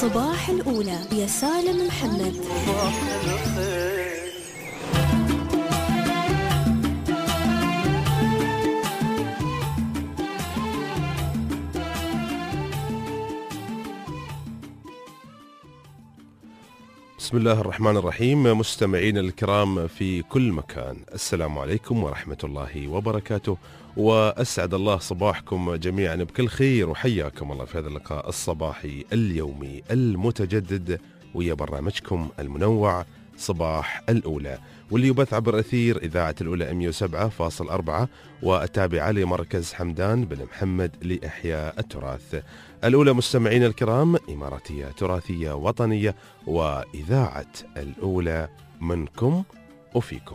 صباح الأولى يا سالم محمد. بسم الله الرحمن الرحيم. مستمعين الكرام في كل مكان، السلام عليكم ورحمة الله وبركاته، وأسعد الله صباحكم جميعا بكل خير، وحياكم الله في هذا اللقاء الصباحي اليومي المتجدد ويا برنامجكم المنوع صباح الأولى، واللي يبث عبر أثير إذاعة الأولى 107.4 والتابعة لمركز حمدان بن محمد لإحياء التراث. الأولى مستمعين الكرام إماراتية تراثية وطنية، وإذاعة الأولى منكم وفيكم.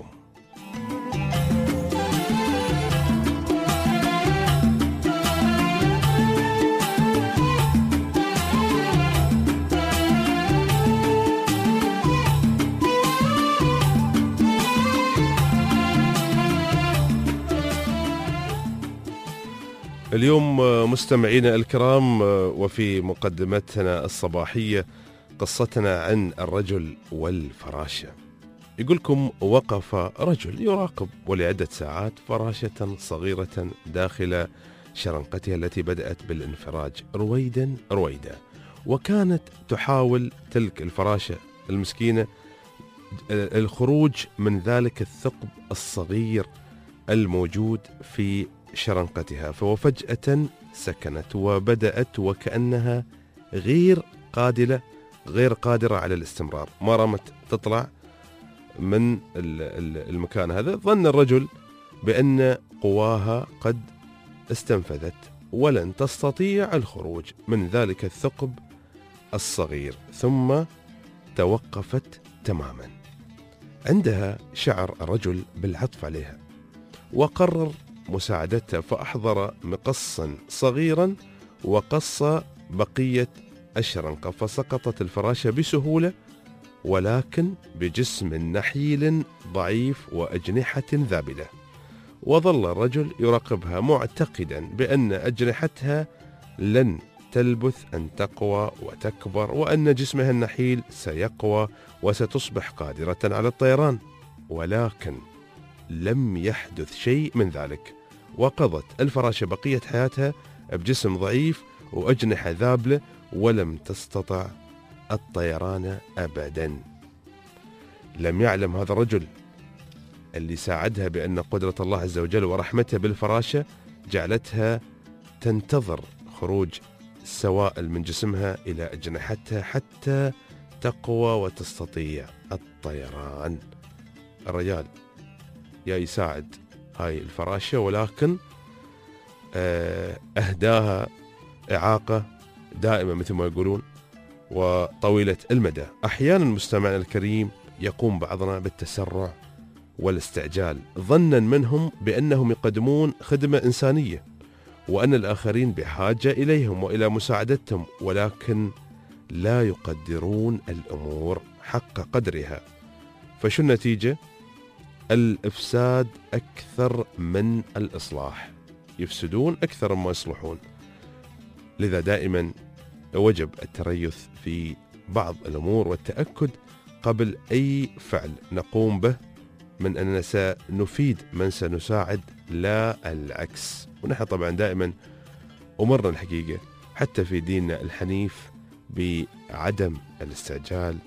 اليوم مستمعينا الكرام وفي مقدمتنا الصباحية قصتنا عن الرجل والفراشة. يقولكم وقف رجل يراقب ولعدة ساعات فراشة صغيرة داخل شرنقتها التي بدأت بالانفراج رويدا رويدا، وكانت تحاول تلك الفراشة المسكينة الخروج من ذلك الثقب الصغير الموجود في شرنقتها، فوفجأة سكنت وبدأت وكأنها غير قادرة على الاستمرار. ما رمت تطلع من المكان هذا. ظن الرجل بأن قواها قد استنفذت ولن تستطيع الخروج من ذلك الثقب الصغير، ثم توقفت تماما. عندها شعر الرجل بالعطف عليها وقرر مساعدتها، فأحضر مقصا صغيرا وقص بقية الشرنقة، فسقطت الفراشة بسهولة ولكن بجسم نحيل ضعيف وأجنحة ذابلة. وظل الرجل يراقبها معتقدا بأن أجنحتها لن تلبث أن تقوى وتكبر، وأن جسمها النحيل سيقوى وستصبح قادرة على الطيران، ولكن لم يحدث شيء من ذلك. وقضت الفراشة بقية حياتها بجسم ضعيف وأجنحة ذابلة، ولم تستطع الطيران أبدا. لم يعلم هذا الرجل اللي ساعدها بأن قدرة الله عز وجل ورحمته بالفراشة جعلتها تنتظر خروج السوائل من جسمها إلى أجنحتها حتى تقوى وتستطيع الطيران. الرجال يا يساعد هاي الفراشة، ولكن أهداها إعاقة دائمة مثل ما يقولون وطويلة المدى. أحيانا مستمعنا الكريم يقوم بعضنا بالتسرع والاستعجال ظنا منهم بأنهم يقدمون خدمة إنسانية وأن الآخرين بحاجة إليهم وإلى مساعدتهم، ولكن لا يقدرون الأمور حق قدرها. فشو النتيجة؟ الإفساد أكثر من الإصلاح، يفسدون أكثر مما يصلحون. لذا دائما وجب التريث في بعض الأمور والتأكد قبل أي فعل نقوم به من أننا سنفيد من سنساعد لا العكس. ونحن طبعا دائما أمرنا الحقيقة حتى في ديننا الحنيف بعدم الاستعجال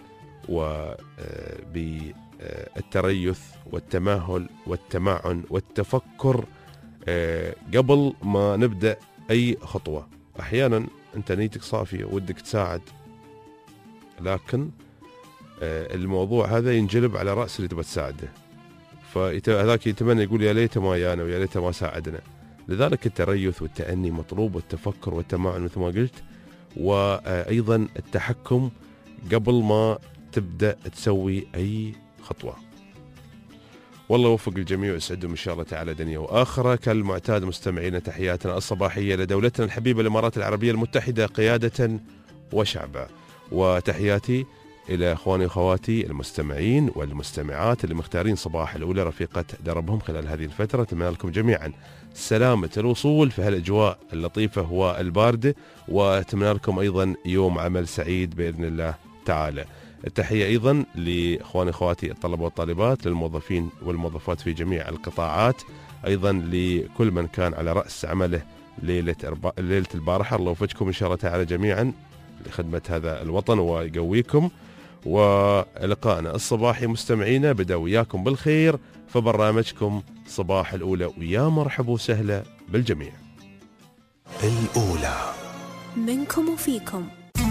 وبالتريث والتماهل والتمعن والتفكر قبل ما نبدأ أي خطوة. أحيانا أنت نيتك صافية ودك تساعد، لكن الموضوع هذا ينجلب على رأس اللي تبغى تساعده، فهذاك يتمنى يقول يا ليت ما يانا ويا ليت ما ساعدنا. لذلك التريث والتأني مطلوب، والتفكر والتمعن مثل ما قلت، وأيضا التحكم قبل ما تبدأ تسوي أي خطوة. والله يوفق الجميع ويسعدهم إن شاء الله تعالى دنيا وآخرة. كالمعتاد مستمعين تحياتنا الصباحية لدولتنا الحبيبة الإمارات العربية المتحدة قيادة وشعبا، وتحياتي إلى أخواني وأخواتي المستمعين والمستمعات اللي مختارين صباح الأولى رفيقة دربهم خلال هذه الفترة، أتمنى لكم جميعا سلامة الوصول في هالأجواء اللطيفة والباردة، وأتمنى لكم أيضا يوم عمل سعيد بإذن الله تعالى. التحية أيضا لأخواني وأخواتي الطلبة والطالبات، للموظفين والموظفات في جميع القطاعات، أيضا لكل من كان على رأس عمله ليلة البارحة. الله يوفقكم إن شاء الله تعالى جميعا لخدمة هذا الوطن ويقويكم. ولقائنا الصباحي مستمعينا بدأ وياكم بالخير في برنامجكم صباح الأولى، ويا مرحبا وسهلا بالجميع. الأولى منكم وفيكم.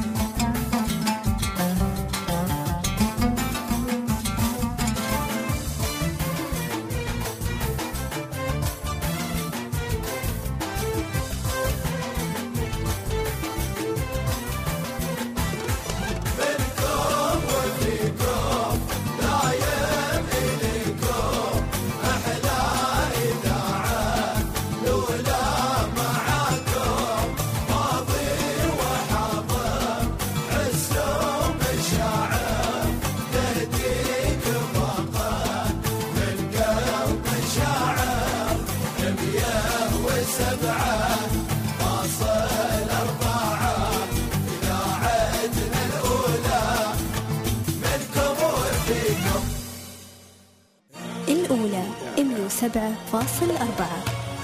الأولى 107.4.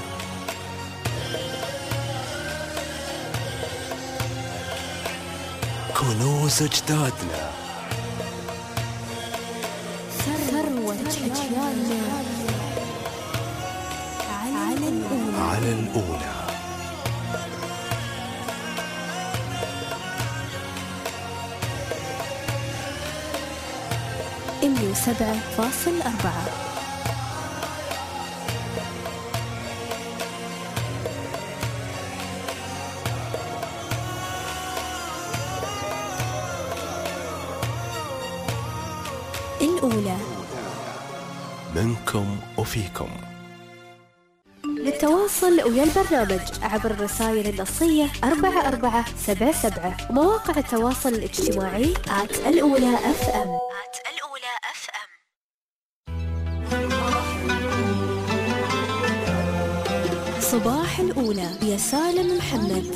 كنوز أجدادنا، ثروة أجيالنا على الأولى. إنه 7.4. الأولى منكم وفيكم. للتواصل ويا البرنامج عبر الرسائل النصية 4477 ومواقع التواصل الاجتماعي @الأولى FM. صباح الأولى يا سالم محمد.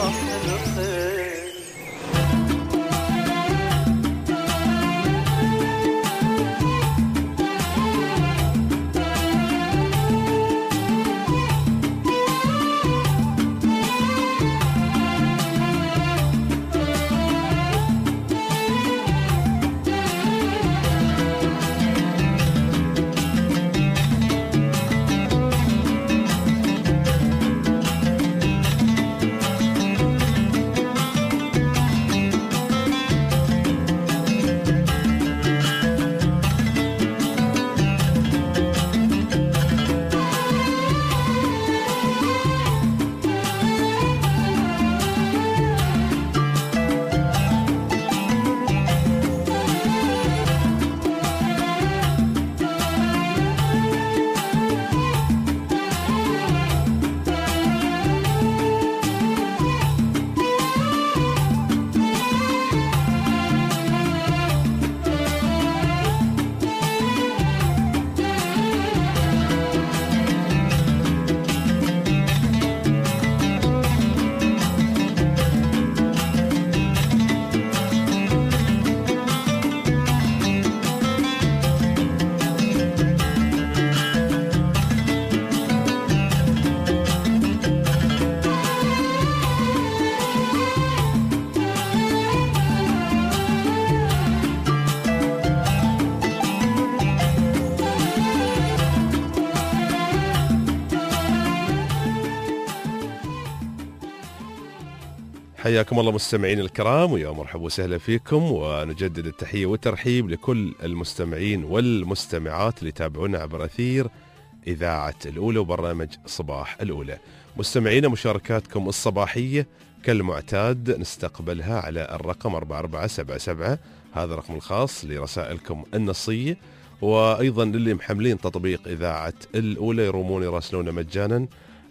حياكم الله مستمعين الكرام، ويا مرحبا وسهلا فيكم، ونجدد التحية والترحيب لكل المستمعين والمستمعات اللي يتابعونا عبر أثير إذاعة الأولى وبرنامج صباح الأولى. مستمعينا مشاركاتكم الصباحية كالمعتاد نستقبلها على الرقم 4477، هذا الرقم الخاص لرسائلكم النصية، وأيضا للي محملين تطبيق إذاعة الأولى يرومون يراسلون مجانا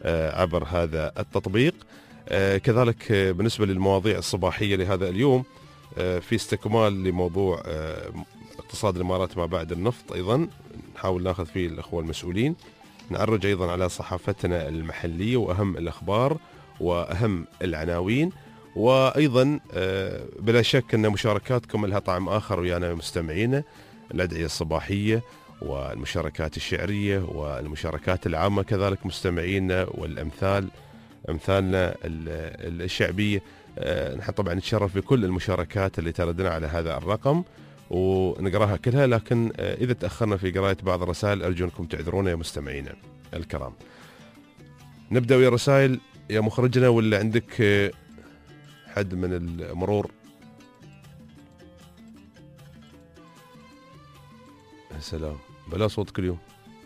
عبر هذا التطبيق. كذلك بالنسبة للمواضيع الصباحية لهذا اليوم في استكمال لموضوع اقتصاد الإمارات ما بعد النفط، أيضا نحاول ناخذ فيه الأخوة المسؤولين. نعرج أيضا على صحافتنا المحلية وأهم الأخبار وأهم العناوين، وأيضا بلا شك أن مشاركاتكم لها طعم آخر ويانا مستمعينا. الأدعية الصباحية والمشاركات الشعرية والمشاركات العامة كذلك مستمعينا، والأمثال أمثالنا الشعبية. نحن طبعا نتشرف بكل المشاركات اللي تردنا على هذا الرقم ونقراها كلها، لكن إذا تأخرنا في قراءة بعض الرسائل أرجو أنكم تعذرونا يا مستمعينا الكرام. نبدأ ويا رسائل يا مخرجنا، ولا عندك حد من المرور؟ السلام، بلا صوتك اليوم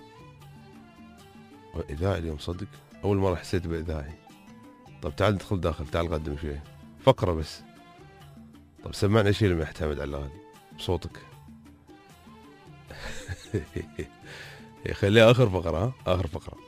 إذاعي اليوم، صدق أول مرة حسيت بإذاعي. طب تعال ندخل داخل، تعال قدم شوي فقرة بس. طب سمعنا شيء لما يعتمد على الأغاني بصوتك. خليها آخر فقرة، ها آخر فقرة.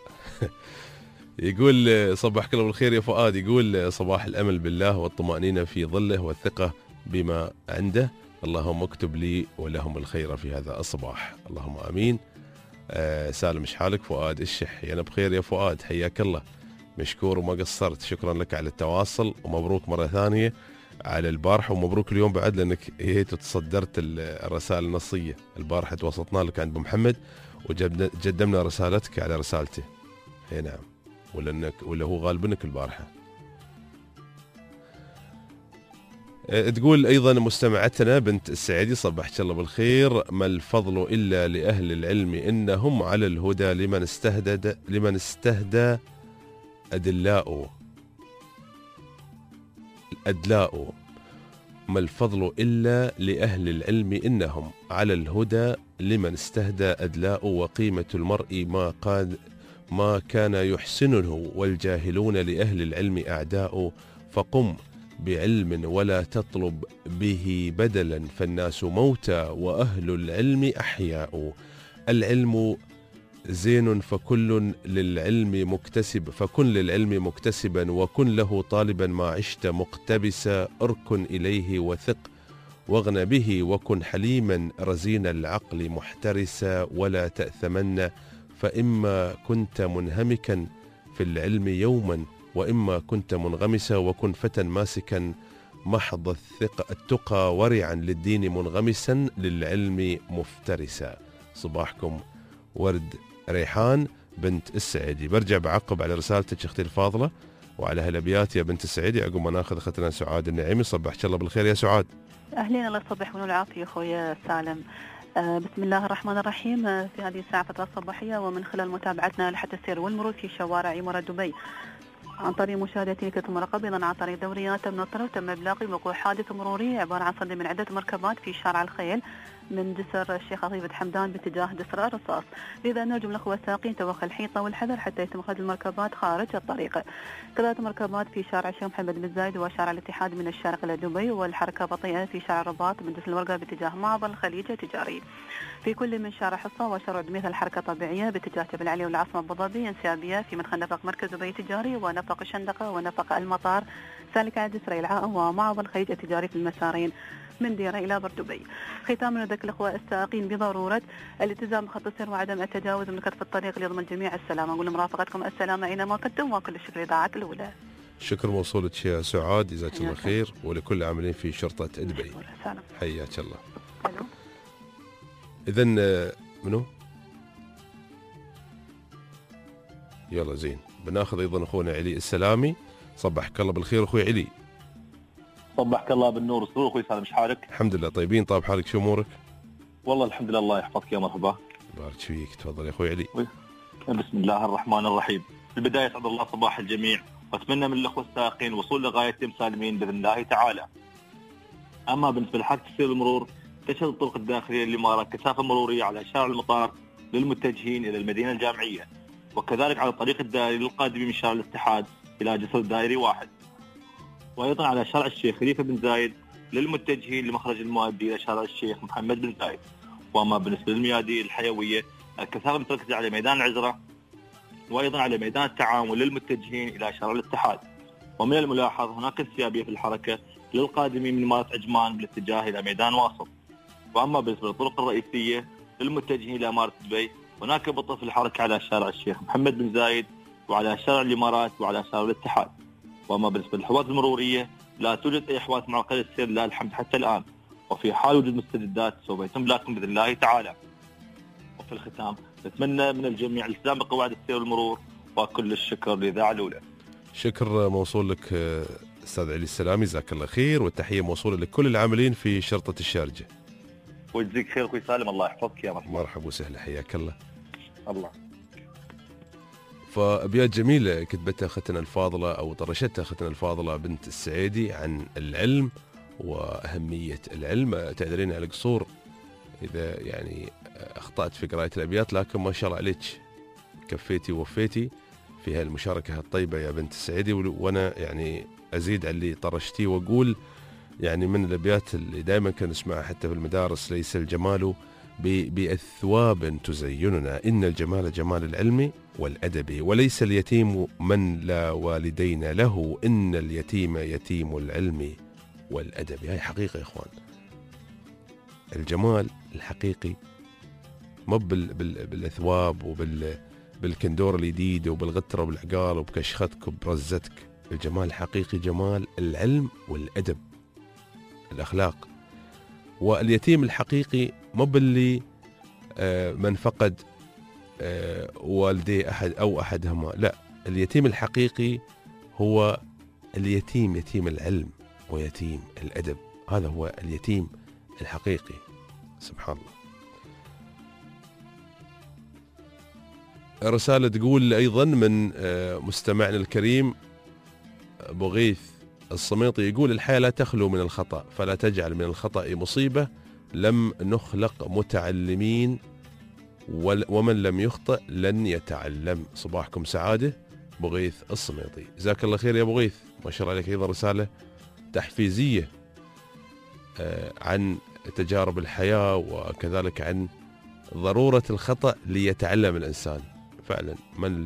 يقول صباحك الله بالخير يا فؤاد، يقول صباح الأمل بالله والطمأنينة في ظله والثقة بما عنده، اللهم اكتب لي ولهم الخير في هذا الصباح، اللهم آمين. سالم شحالك؟ فؤاد الشح، أنا بخير يا فؤاد، حياك الله، مشكور وما قصرت، شكرا لك على التواصل، ومبروك مرة ثانية على البارحة، ومبروك اليوم بعد لأنك تصدرت الرسائل النصية. البارحة توسطنا لك عند أبو محمد وقدمنا رسالتك على رسالته. اي نعم، ولا هو غالبنك البارحة. تقول أيضا مستمعتنا بنت السعيدي، صبحت الله بالخير، ما الفضل إلا لأهل العلم إنهم على الهدى لمن استهدى أدلاء. ما الفضل إلا لأهل العلم إنهم على الهدى لمن استهدى أدلاء، وقيمة المرء ما كان يحسنه، والجاهلون لأهل العلم أعداء، فقم بعلم ولا تطلب به بدلا، فالناس موتى وأهل العلم أحياء. العلم زين فكن للعلم مكتسبا، وكن له طالبا ما عشت مقتبسا، اركن إليه وثق واغن به، وكن حليما رزين العقل محترسا، ولا تأثمن، فإما كنت منهمكا في العلم يوما، وإما كنت منغمسا، وكن فتى ماسكا محض التقى، ورعا للدين منغمسا، للعلم مفترسا. صباحكم ورد ريحان بنت السعيدي. برجع بعقب على رسالتك اختي الفاضله وعلى هالابيات يا بنت السعيدي، عقب ما ناخذ اختنا سعاد النعيمي. صبحك الله بالخير يا سعاد. اهلين، الله يصبح والعافيه اخويا سالم. بسم الله الرحمن الرحيم. في هذه الساعه فتره الصباحيه، ومن خلال متابعتنا لحد السير والمرور في شوارع عمارة دبي عن طريق مشاهدة كتب المراقبة، أيضا عن طريق دوريات منطرة، تم إبلاغ وقوع حادث مروري عبارة عن صدم من عدة مركبات في شارع الخيل من جسر الشيخ عطية حمدان باتجاه جسر الرصاص، لذا نرجو من الأخوة السائقين توخي الحيطة والحذر حتى يتم إخراج المركبات خارج الطريق. كذلك مركبات في شارع الشيخ محمد بن زايد وشارع الاتحاد من الشارق إلى دبي، والحركة بطيئة في شارع الرباط من جسر الورقة باتجاه معبر الخليج التجاري. في كل من شارع حصة وشارع دميث الحركة طبيعية باتجاه جبل علي والعاصمة أبو ظبي، انسيابية في مدخل نفق مركز دبي التجاري ونفق الشندقة ونفق المطار، سالك عند جسر العاء ومعبر الخليج التجاري في المسارين من ديرة إلى بر دبي. ختاما نذكر الأخوة السائقين بضرورة الالتزام بخط السير وعدم التجاوز من كتف الطريق ليضمن الجميع السلامة. نقول مرافقتكم السلامة أينما كنتم، وكل الشكر إذاعة الأولى. شكر موصولك يا سعاد، جزاك الله خير، ولكل عاملين في شرطة دبي حياك الله. إذن منو؟ يلا زين، بناخذ أيضا أخونا علي السلامي. صبحك الله بالخير أخوي علي. صبحك الله بالنور والسرور اخوي سالم، شحالك؟ الحمد لله طيبين. طيب حالك شو امورك؟ والله الحمد لله، الله يحفظك يا مرحبا. بارك فيك، تفضل يا اخوي علي. بسم الله الرحمن الرحيم. في البدايه اسعد الله صباح الجميع، واتمنى من الاخوه السائقين الوصول لغايتهم سالمين باذن الله تعالى. اما بالنسبه لحادث سير المرور، تشهد الطرق الداخليه للامارات كثافه مروريه على شارع المطار للمتجهين الى المدينه الجامعيه، وكذلك على الطريق الدائري للقادمين من شارع الاتحاد الى جسر الدائري 1، وايضا على شارع الشيخ خليفه بن زايد للمتجهين لمخرج المؤدي الى شارع الشيخ محمد بن زايد. واما بالنسبه للميادين الحيويه، الكثافه متركزه على ميدان العزره، وايضا على ميدان التعاون للمتجهين الى شارع الاتحاد. ومن الملاحظ هناك انسيابية في الحركة للقادمين من إمارة عجمان بالاتجاه إلى ميدان واصل. وأما بالنسبة للطرق الرئيسية للمتجهين إلى إمارة دبي هناك بطء في الحركة على شارع الشيخ محمد بن زايد وعلى شارع الإمارات وعلى شارع الاتحاد. وأما بالنسبة للحوات المرورية لا توجد أي حوات معقدة السير لله الحمد حتى الآن، وفي حال وجود مستجدات سوف يتم بلاغكم بإذن الله تعالى. وفي الختام نتمنى من الجميع الالتزام بقواعد السير والمرور، وكل الشكر للإذاعة الأولى. شكر موصول لك أستاذ علي السلامي، جزاك الله خير، والتحية موصولة لكل العاملين في شرطة الشارجة. ويجزيك خير أخوي سالم، الله يحفظك يا مرحبا. مرحبا وسهلا، حياك الله. الله. فأبيات جميلة كتبتها أختنا الفاضلة أو طرشتها أختنا الفاضلة بنت السعيدي عن العلم وأهمية العلم. تعذرين على القصور إذا يعني أخطأت في قراءة الأبيات، لكن ما شاء الله عليك كفيتي ووفيتي في هالمشاركة الطيبة يا بنت السعيدي. وأنا يعني أزيد على اللي طرشتي وأقول يعني من الأبيات اللي دائما كنا نسمعها حتى في المدارس: ليس الجمال بأثواب تزيننا، إن الجمال جمال العلم والأدب، وليس اليتيم من لا والدين له، إن اليتيم يتيم العلم والأدب. هاي حقيقة يا إخوان، الجمال الحقيقي مو بالأثواب بالكندور الجديد وبالغترة وبالعقال وبكشختك وبرزتك. الجمال الحقيقي جمال العلم والأدب، الأخلاق. واليتيم الحقيقي مو باللي من فقد والديه أحد أو أحدهما، لا، اليتيم الحقيقي هو اليتيم، يتيم العلم ويتيم الأدب. هذا هو اليتيم الحقيقي. سبحان الله. رسالة تقول أيضا من مستمعنا الكريم أبو غيث الصميطي، يقول: الحياة لا تخلو من الخطأ، فلا تجعل من الخطأ مصيبة، لم نخلق متعلمين ومن لم يخطئ لن يتعلم. صباحكم سعادة. أبو غيث الصميطي، جزاك الله خير يا أبو غيث، ما شاء الله عليك. أيضا رسالة تحفيزية عن تجارب الحياة وكذلك عن ضرورة الخطأ ليتعلم الإنسان. فعلا من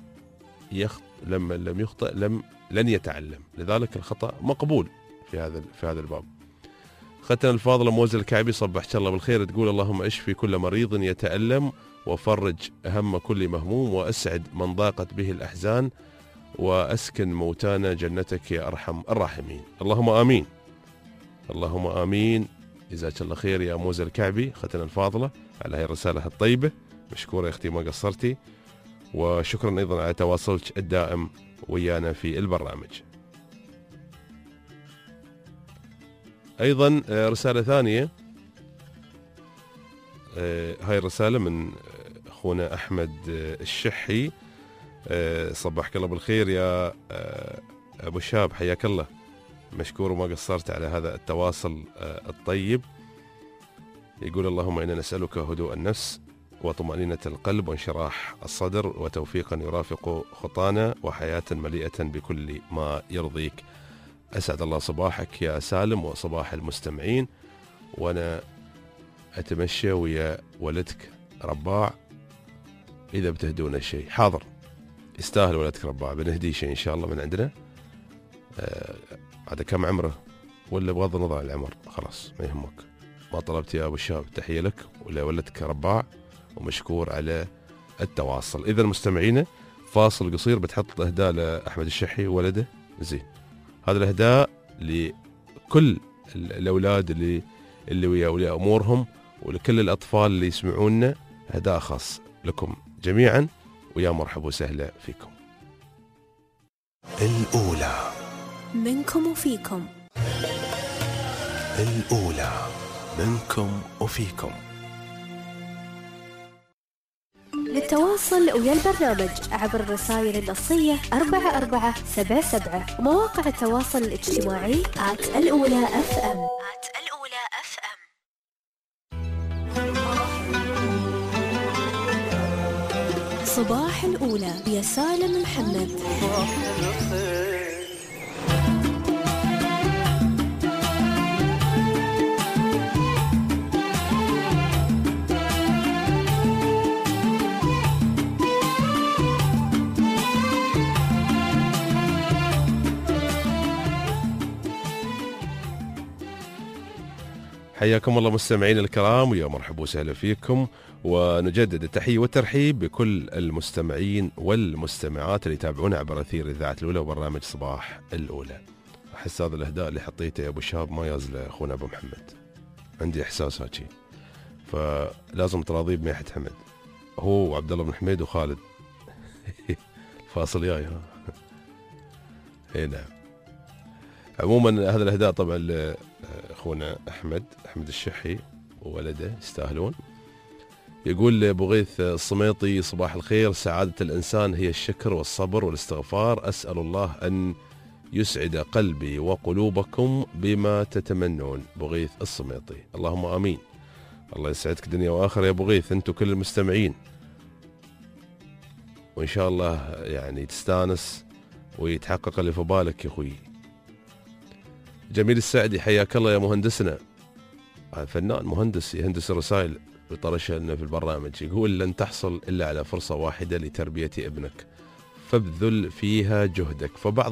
لم يخطئ لن يتعلم، لذلك الخطأ مقبول في هذا الباب. ختنا الفاضلة موزة الكعبي، صبحت الله بالخير، تقول: اللهم اشفي كل مريض يتألم، وفرج هم كل مهموم، وأسعد من ضاقت به الأحزان، وأسكن موتانا جنتك يا أرحم الراحمين. اللهم آمين، اللهم آمين. جزاك الله خير يا موزة الكعبي ختنا الفاضلة على هاي الرسالة الطيبة. مشكورة يا أختي، ما قصرتي، وشكرا أيضا على تواصلك الدائم ويانا في البرنامج. أيضا رسالة ثانية، هاي الرسالة من أخونا أحمد الشحي. صبحك الله بالخير يا أبو شاب، حياك الله، مشكور وما قصرت على هذا التواصل الطيب. يقول: اللهم إنا نسألك هدوء النفس وطمأنينة القلب وانشراح الصدر وتوفيقا يرافق خطانا وحياة مليئة بكل ما يرضيك. أسعد الله صباحك يا سالم وصباح المستمعين. وأنا أتمشى ويا ولدك رباع، إذا بتهدونا شيء حاضر، يستاهل ولدك رباع، بنهدي شيء إن شاء الله من عندنا. هذا كم عمره؟ ولا بغض النظر عن العمر خلاص ما يهمك، ما طلبت يا أبو الشاب، تحية لك ولا ولدك رباع، ومشكور على التواصل. إذا مستمعينا فاصل قصير، بتحط إهداء لأحمد الشحي ولده. زين، هذا الإهداء لكل الأولاد اللي ويا أولياء أمورهم، ولكل الأطفال اللي يسمعونا، إهداء خاص لكم جميعا، ويا مرحبا وسهلا فيكم. الأولى منكم وفيكم. الأولى منكم وفيكم. للتواصل ويا البرنامج عبر الرسائل النصية 4477 ومواقع التواصل الاجتماعي @الأولى FM. صباح الأولى يا سالم محمد. حياكم الله مستمعين الكرام، ويا مرحبا وسهلا فيكم، ونجدد التحية والترحيب بكل المستمعين والمستمعات اللي يتابعونا عبر أثير إذاعة الأولى وبرنامج صباح الأولى. أحس هذا الإهداء اللي حطيته يا أبو شاب ما يازله أخونا أبو محمد، عندي إحساس هاتشي، فلازم تراضيه بميحة حمد، هو وعبد الله بن حميد وخالد فاصل جاي ها. اي نعم. عموما هذا الإهداء طبعا لأخونا أحمد الشحي وولده يستاهلون. يقول أبو غيث الصميطي: صباح الخير، سعادة الإنسان هي الشكر والصبر والاستغفار، أسأل الله أن يسعد قلبي وقلوبكم بما تتمنون. أبو غيث الصميطي، اللهم آمين. الله يسعدك دنيا وآخرة يا أبو غيث، أنتم كل المستمعين، وإن شاء الله يعني تستانس ويتحقق اللي في بالك يا أخوي. جميل السعدي، حياك الله يا مهندسنا، فنان مهندس يهندس الرسائل بطرشها لنا في البرنامج. يقول: لن تحصل إلا على فرصة واحدة لتربية ابنك، فابذل فيها جهدك. فبعض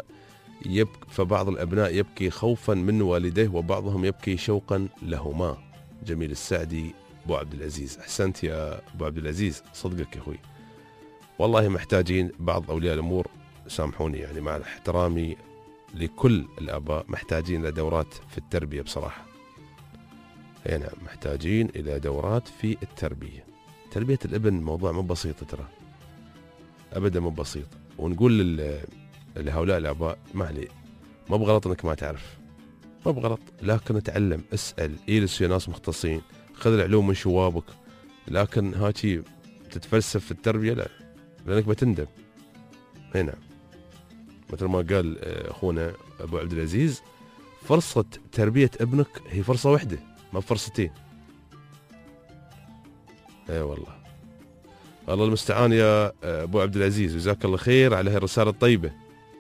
الأبناء يبكي خوفا من والديه، وبعضهم يبكي شوقا لهما. جميل السعدي أبو عبد العزيز، أحسنت يا أبو عبد العزيز، صدقك يا أخوي، والله محتاجين بعض أولياء الأمور، سامحوني يعني مع احترامي لكل الآباء، محتاجين إلى دورات في التربية بصراحة. نعم، محتاجين إلى دورات في التربية. تربية الابن موضوع مو بسيط ترى، أبدا مو بسيط. ونقول لهؤلاء الآباء: ما عليه، ما بغلط أنك ما تعرف، ما بغلط، لكن اتعلم، اسأل، اجلس في ناس مختصين، خذ العلوم من شوابك، لكن هاتي تتفلسف في التربية لا، لأنك بتندم. نعم، مثل ما قال أخونا أبو عبد العزيز: فرصة تربية ابنك هي فرصة واحدة، ما فرصتين. اي والله، الله المستعان يا أبو عبد العزيز، جزاك الله خير على هالرسالة الطيبة.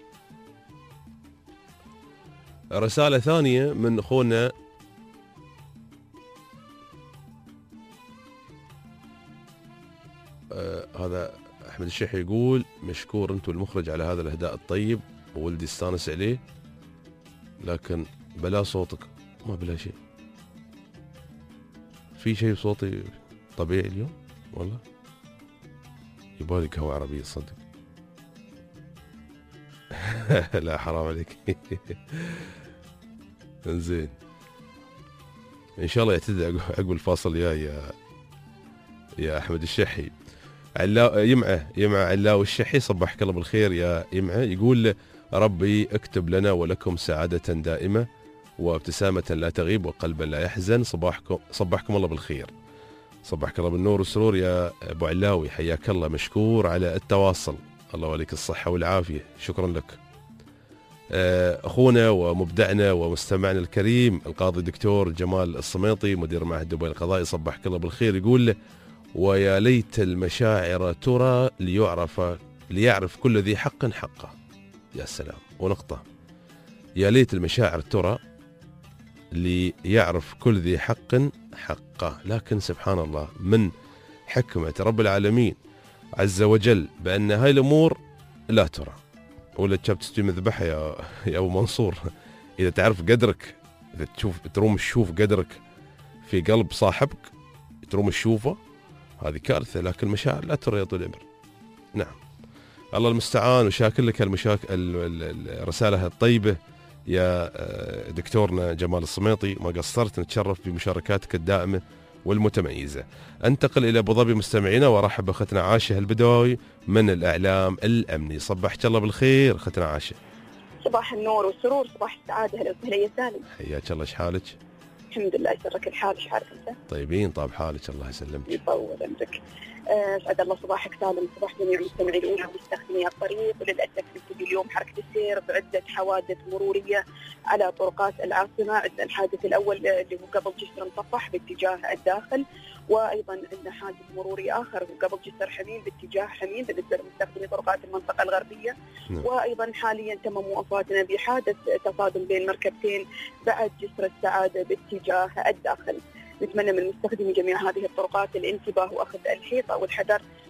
رسالة ثانية من أخونا هذا أحمد الشحي، يقول: مشكور أنتم المخرج على هذا الإهداء الطيب، وولدي استانس عليه، لكن بلا صوتك ما بلا شيء. في شيء بصوتي طبيعي اليوم والله؟ يبالي قهوة عربية صدق. لا حرام عليك. انزين، ان شاء الله يعتدي عقب الفاصل يا احمد الشحي. يمعه علاوي الشحي، صبحك الله بالخير يا يمعه. يقول: ربي اكتب لنا ولكم سعادة دائمة وابتسامة لا تغيب وقلبا لا يحزن. صبحكم الله بالخير، صبحك الله بالنور والسرور يا ابو علاوي، حياك الله، مشكور على التواصل، الله وليك الصحة والعافية، شكرا لك. أخونا ومبدعنا ومستمعنا الكريم القاضي دكتور جمال الصميطي، مدير معهد دبي القضائي، صبحك الله بالخير. يقول: ويا ليت المشاعر ترى ليعرف كل ذي حق حقه. يا سلام، ونقطة، يا ليت المشاعر ترى ليعرف كل ذي حق حقه. لكن سبحان الله من حكمة رب العالمين عز وجل بأن هاي الأمور لا ترى، ولا تشاب تستوي مذبحة يا أبو منصور. إذا تعرف قدرك، إذا تروم تشوف قدرك في قلب صاحبك، تروم تشوفه، هذه كارثة. لكن المشاعر لا ترى يا طول العمر. نعم، الله المستعان، وشاكر لك الرسالة الطيبة يا دكتورنا جمال الصميطي، ما قصرت، نتشرف بمشاركاتك الدائمة والمتميزة. انتقل إلى أبو ظبي مستمعينا، وارحب بأختنا عاشة البدوي من الإعلام الأمني. صبحك الله بالخير أختنا عاشة. صباح النور والسرور، صباح السعادة، هلا وسهلا يا سالم. حياك الله، شحالك؟ الحمد لله، يسرك الحال، شحالك أنت؟ طيبين، طاب حالك، الله يسلمك. يطول عمرك. اسعد الله صباحك سالم، صباح جميع مستمعي الأولى ومستخدمي الطريق. وللأسف نبتدي اليوم حركة السير بعدة حوادث مرورية على طرقات العاصمة. عندنا الحادث الأول اللي هو قبل جسر مصفح باتجاه الداخل، وأيضا عندنا حادث مروري آخر قبل جسر حميم باتجاه حميم بالنسبة لمستخدمي طرقات المنطقة الغربية. وأيضا حاليا تم موافاتنا بحادث تصادم بين مركبتين بعد جسر السعادة باتجاه الداخل. نتمنى من مستخدمي جميع هذه الطرقات الانتباه وأخذ الحيطة والحذر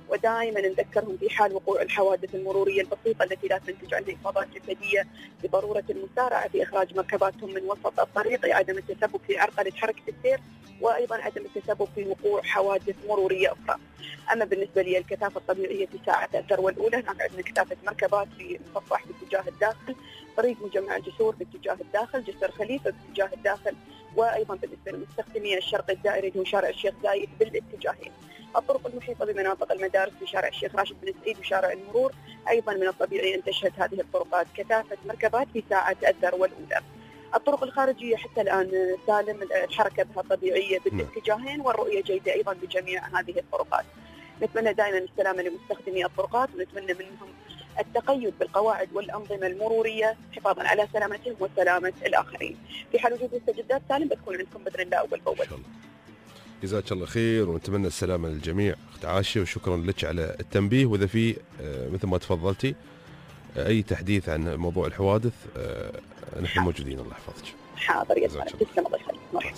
ودائما نذكرهم في حال وقوع الحوادث المرورية البسيطة التي لا تنتج عنها إصابات جسدية بضرورة المسارعة في إخراج مركباتهم من وسط الطريق لعدم التسبب في عرقلة حركة السير، وأيضا عدم التسبب في وقوع حوادث مرورية أخرى. أما بالنسبة لي الكثافة الطبيعية في ساعة الذروة الأولى، هناك عندنا كثافة مركبات في مصفح باتجاه الداخل، طريق مجمع الجسور باتجاه الداخل، جسر خليفة باتجاه الداخل، وأيضا بالنسبة لمستخدمي الشرق الدائري اللي هو شارع الشيخ زايد بالاتجاهين. الطرق المحيطة بمناطق المدارس في شارع الشيخ راشد بن سعيد وشارع المرور أيضا من الطبيعي أن تشهد هذه الطرقات كثافة مركبات في ساعة الذروة الأولى. الطرق الخارجية حتى الآن سالم، الحركة بها طبيعية بالاتجاهين والرؤية جيدة أيضا بجميع هذه الطرقات. نتمنى دائما السلامة لمستخدمي الطرقات، ونتمنى منهم التقيد بالقواعد والأنظمة المرورية حفاظا على سلامتهم وسلامة الآخرين. في حال وجود مستجدات سالم بتكون عندكم بإذن الله أول بأول. جزاك الله خير، ونتمنى السلامة للجميع أخت عاشة، وشكرا لك على التنبيه. وإذا في مثل ما تفضلتي أي تحديث عن موضوع الحوادث نحن موجودين. الله يحفظك. حاضر يا سلام، تسلم الله يخليك.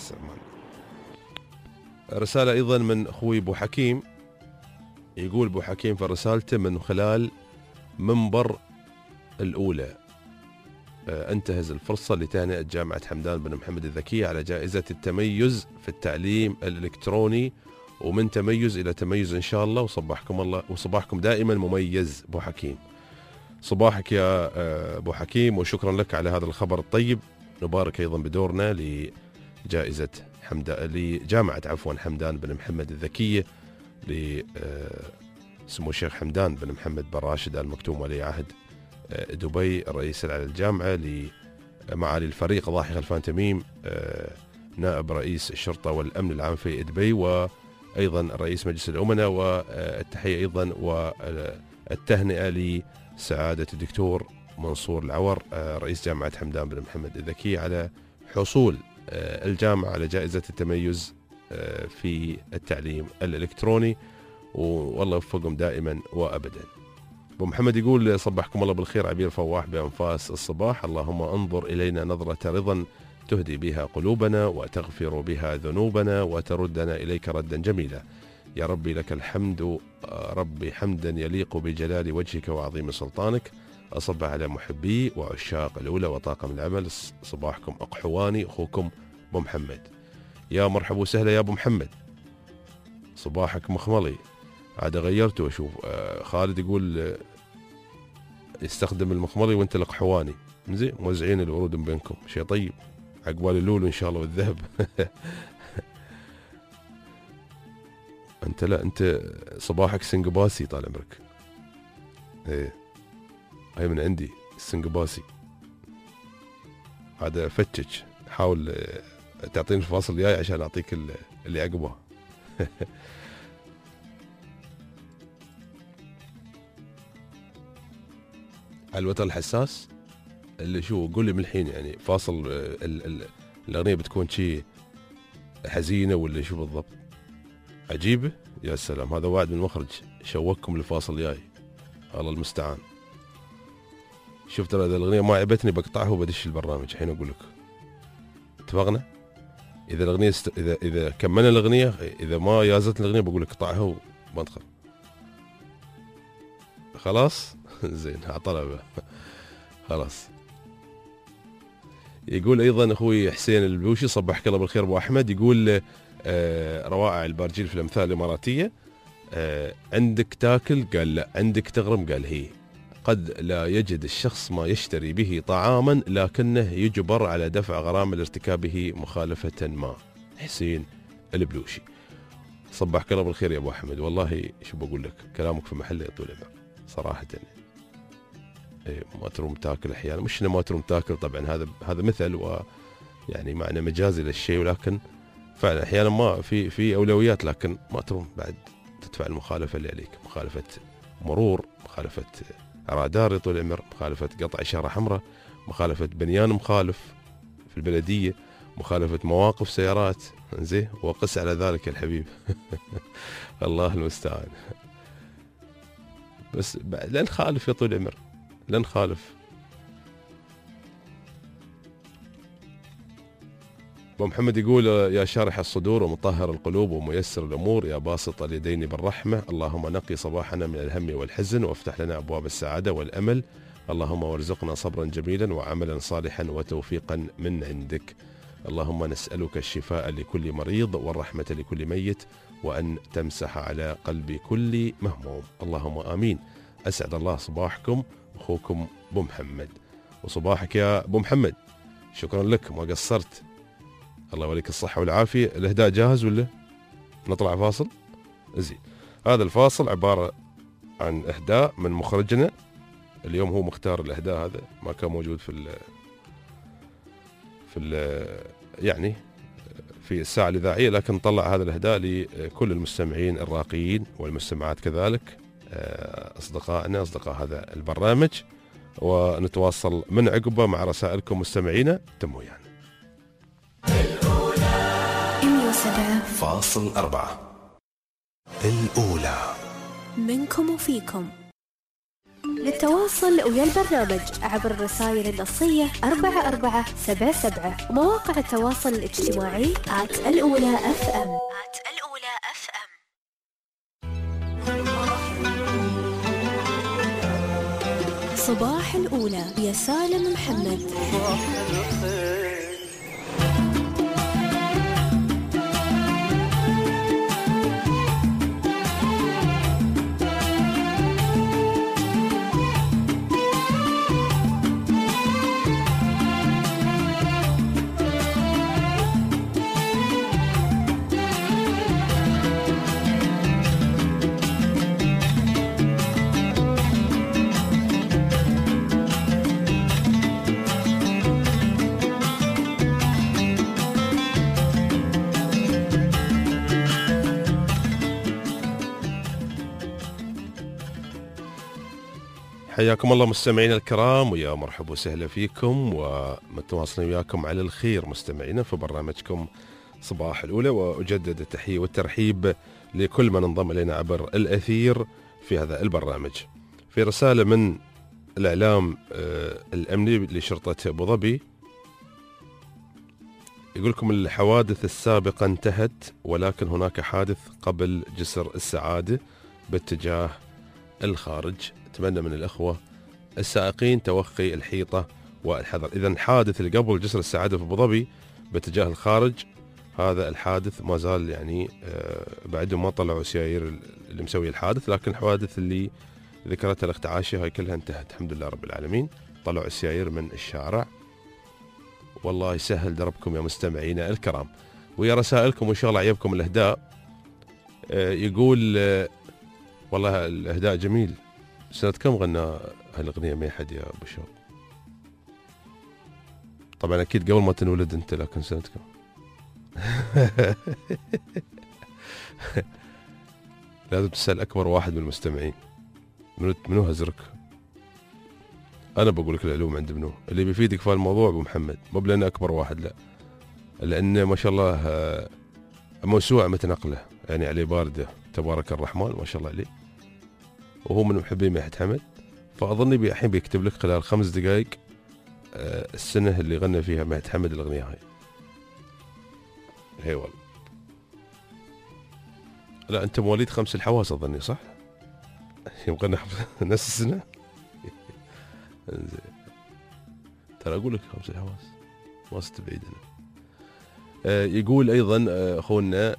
رسالة أيضا من أخوي أبو حكيم، يقول أبو حكيم في رسالته: من خلال منبر الأولى أنتهز الفرصة لتهنئة جامعة حمدان بن محمد الذكية على جائزة التميز في التعليم الإلكتروني، ومن تميز إلى تميز إن شاء الله، وصباحكم الله وصباحكم دائما مميز. أبو حكيم صباحك يا أبو حكيم، وشكرا لك على هذا الخبر الطيب. نبارك أيضا بدورنا لجائزة لجامعة حمدان بن محمد الذكية لسمو الشيخ حمدان بن محمد بن راشد آل مكتوم ولي عهد دبي، الرئيس العام للجامعة، لمعالي الفريق ضاحي غلفان تميم نائب رئيس الشرطة والأمن العام في دبي، وأيضا رئيس مجلس الأمناء، والتحية أيضا والتهنئة لسعادة الدكتور منصور العور رئيس جامعة حمدان بن محمد الذكي على حصول الجامعة على جائزة التميز في التعليم الإلكتروني، والله يوفقهم دائما وأبدا. أبو محمد يقول: صبحكم الله بالخير عبير فواح بأنفاس الصباح، اللهم انظر إلينا نظرة رضا تهدي بها قلوبنا وتغفر بها ذنوبنا وتردنا إليك ردا جميلا. يا ربي لك الحمد ربي حمدا يليق بجلال وجهك وعظيم سلطانك. أصبح على محبي وعشاق الأولى وطاقم العمل، صباحكم أقحواني، أخوكم أبو محمد. يا مرحبا وسهلا يا أبو محمد، صباحك مخملي. عاد غيرته أشوف خالد يقول يستخدم المخملي وانت الأقحواني. زين، موزعين الورود بينكم، شيء طيب، عقبال اللولو إن شاء الله والذهب. أنت لا، أنت صباحك سنقباسي طال عمرك. إيه، هاي من عندي السنقباسي. هذا فتش، حاول تعطيني الفاصل الجاي عشان أعطيك اللي عقبه. على الوتر الحساس اللي شو قول لي من الحين، يعني فاصل الأغنية بتكون شيء حزينة ولا شو بالضبط؟ عجيبة. يا سلام، هذا وعد من المخرج، شوقكم للفاصل الجاي، الله المستعان. شوف ترى إذا الأغنية ما عجبتني بقطعها وبدش البرنامج الحين أقول لك. اتفقنا؟ إذا الأغنية إذا كملنا الأغنية، إذا ما يازت الأغنية بقول لك قطعها وبندخل. خلاص؟ زين، عطلبة. خلاص. يقول أيضا أخوي حسين البلوشي: صبحك الله بالخير أبو أحمد. يقول روائع البارجيل في الأمثال الإماراتية، عندك تاكل؟ قال لا. عندك تغرم؟ قال هي. قد لا يجد الشخص ما يشتري به طعاما لكنه يجبر على دفع غرامة لارتكابه مخالفة ما. حسين البلوشي. صبحك الله بالخير يا أبو أحمد. والله شو بقول لك، كلامك في محله يا طول العمر صراحة. إيه، ما تروم تاكل أحيانا، مش ما تروم تاكل طبعا، هذا مثل ويعني معنى مجازي للشيء، ولكن فعلا أحيانا ما في أولويات، لكن ما تروم بعد تدفع المخالفة اللي عليك، مخالفة مرور، مخالفة رادار يا طول العمر، مخالفة قطع إشارة حمراء، مخالفة بنيان مخالف في البلدية، مخالفة مواقف سيارات. زين، وقس على ذلك يا الحبيب. الله المستعان. بس لا نخالف يا طول العمر، لا نخالف. أبو محمد يقول يا شارح الصدور ومطهر القلوب وميسر الأمور يا باسط اليدين بالرحمة، اللهم نقي صباحنا من الهم والحزن وافتح لنا أبواب السعادة والأمل، اللهم وارزقنا صبرا جميلا وعملا صالحا وتوفيقا من عندك، اللهم نسألك الشفاء لكل مريض والرحمة لكل ميت وأن تمسح على قلب كل مهموم، اللهم آمين. أسعد الله صباحكم، أخوكم أبو محمد. وصباحك يا أبو محمد، شكرا لك ما قصرت، الله يوليك الصحة والعافية. الإهداء جاهز ولا نطلع فاصل؟ زين، هذا الفاصل عبارة عن إهداء من مخرجنا، اليوم هو مختار الإهداء هذا، ما كان موجود يعني في الساعة الإذاعية، لكن طلع هذا الإهداء لكل المستمعين الراقيين والمستمعات كذلك، أصدقائنا أصدقاء هذا البرنامج، ونتواصل من عقبه مع رسائلكم مستمعينا. تم ويانا. 107.4 الأولى منكم وفيكم. للتواصل ويا البرنامج عبر الرسائل النصية 4477 ومواقع التواصل الاجتماعي @الأولى FM. صباح الأولى يا سالم محمد. حياكم الله مستمعينا الكرام، ويا مرحبا وسهلا فيكم ومتواصلين وياكم على الخير مستمعينا في برنامجكم صباح الأولى. وأجدد التحية والترحيب لكل من انضم إلينا عبر الأثير في هذا البرنامج. في رسالة من الإعلام الأمني لشرطة أبو ظبي، يقول لكم الحوادث السابقة انتهت، ولكن هناك حادث قبل جسر السعادة باتجاه الخارج، أتمنى من الأخوة السائقين توخي الحيطة والحذر. إذن حادث اللي قبل جسر السعادة في أبو ظبي باتجاه الخارج، هذا الحادث ما زال يعني بعدهم ما طلعوا سيايير اللي مسوي الحادث، لكن الحوادث اللي ذكرتها الأخت عاشة هاي كلها انتهت الحمد لله رب العالمين، طلعوا السيايير من الشارع. والله يسهل دربكم يا مستمعينا الكرام، ويا رسائلكم وإن شاء الله عجبكم الأهداء. يقول والله الأهداء جميل. سنة كم غنى هالأغنية ما حد يا أبو شوق؟ طبعا أكيد قبل ما تنولد أنت، لكن سنة كم؟ لازم تسأل أكبر واحد من المستمعين. منو هزرك؟ أنا بقول لك العلوم عند منو اللي بيفيدك في الموضوع. أبو محمد مو لأنه أكبر واحد، لا، لأنه ما شاء الله موسوعة متنقلة يعني عليه باردة تبارك الرحمن ما شاء الله عليه، وهو من محبين ميحة حمد، فأظني الحين بيكتب لك خلال 5 دقائق السنة اللي غنى فيها ميحة حمد الأغنية هاي. هي والله. لا أنت مواليد 5 الحواس أظني، صح؟ يوم غنى نفس السنة. ترى أقول لك 5 الحواس ما استبعد أنا. يقول أيضا أخونا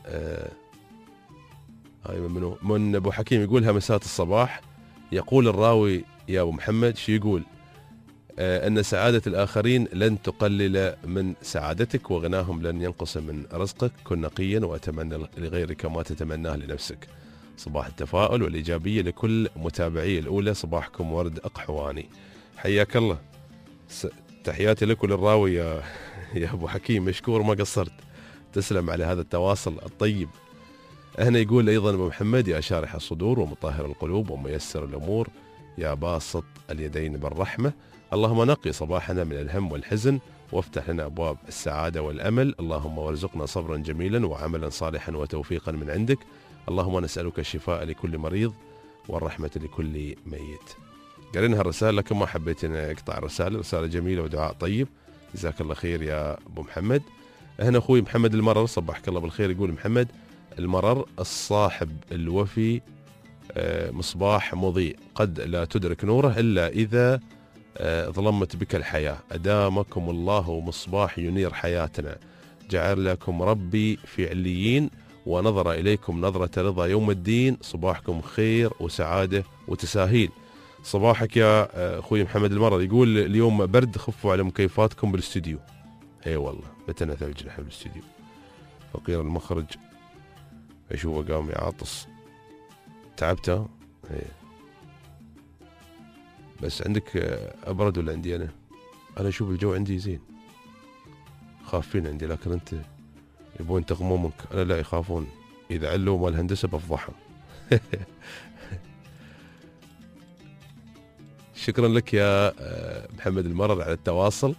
هاي منو؟ من أبو حكيم، يقولها مسات الصباح. يقول الراوي يا أبو محمد شو يقول؟ أن سعادة الآخرين لن تقلل من سعادتك، وغناهم لن ينقص من رزقك، كن نقيا وأتمنى لغيرك ما تتمناه لنفسك. صباح التفاؤل والإيجابية لكل متابعي الأولى، صباحكم ورد أقحواني. حياك الله، تحياتي لك وللراوي يا أبو حكيم، مشكور ما قصرت، تسلم على هذا التواصل الطيب. هنا يقول أيضا أبو محمد يا شارح الصدور ومطهر القلوب وميسر الأمور يا باسط اليدين بالرحمة، اللهم نقي صباحنا من الهم والحزن وافتح لنا أبواب السعادة والأمل، اللهم وارزقنا صبرا جميلا وعملا صالحا وتوفيقا من عندك، اللهم نسألك الشفاء لكل مريض والرحمة لكل ميت. قرينها الرسالة لكن ما حبيت أن أقطع الرسالة، رسالة جميلة ودعاء طيب، جزاك الله خير يا أبو محمد. هنا اخوي محمد المرر صبحك الله بالخير، يقول محمد المرر الصاحب الوفي مصباح مضيء قد لا تدرك نوره إلا إذا ظلمت بك الحياة، أدامكم الله مصباح ينير حياتنا، جعل لكم ربي في عليين ونظر إليكم نظرة رضا يوم الدين، صباحكم خير وسعادة وتساهيل. صباحك يا أخوي محمد المرر. يقول اليوم برد، خفوا على مكيفاتكم بالاستوديو. اي والله بتنا ثلج نحن بالاستوديو، فقير المخرج اشوفه قام يعاطس، تعبته. بس عندك ابرد ولا عندي انا اشوف الجو عندي زين، خافين عندي، لكن انت يبون ينتقمون منك، انا لا يخافون، اذا علوا مال الهندسه بفضحهم. شكرا لك يا محمد المرر على التواصل،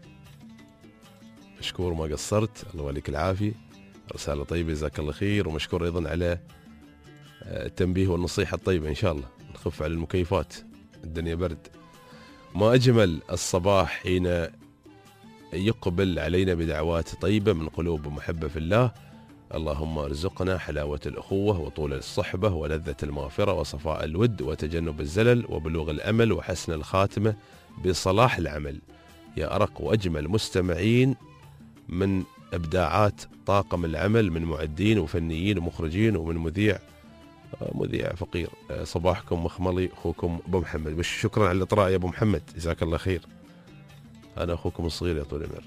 مشكور ما قصرت، الله يوليك العافيه، رساله طيبه جزاك الله خير، ومشكور ايضا على التنبيه والنصيحه الطيبه، ان شاء الله نخف على المكيفات، الدنيا برد. ما اجمل الصباح حين يقبل علينا بدعوات طيبه من قلوب محبه في الله، اللهم ارزقنا حلاوه الاخوه وطول الصحبه ولذه المغفره وصفاء الود وتجنب الزلل وبلوغ الامل وحسن الخاتمه بصلاح العمل. يا ارق واجمل مستمعين من ابداعات طاقم العمل من معدين وفنيين ومخرجين ومن مذيع فقير، صباحكم مخملي، اخوكم ابو محمد. شكرا على الاطراء يا ابو محمد، جزاك الله خير، انا اخوكم الصغير يا طول العمر.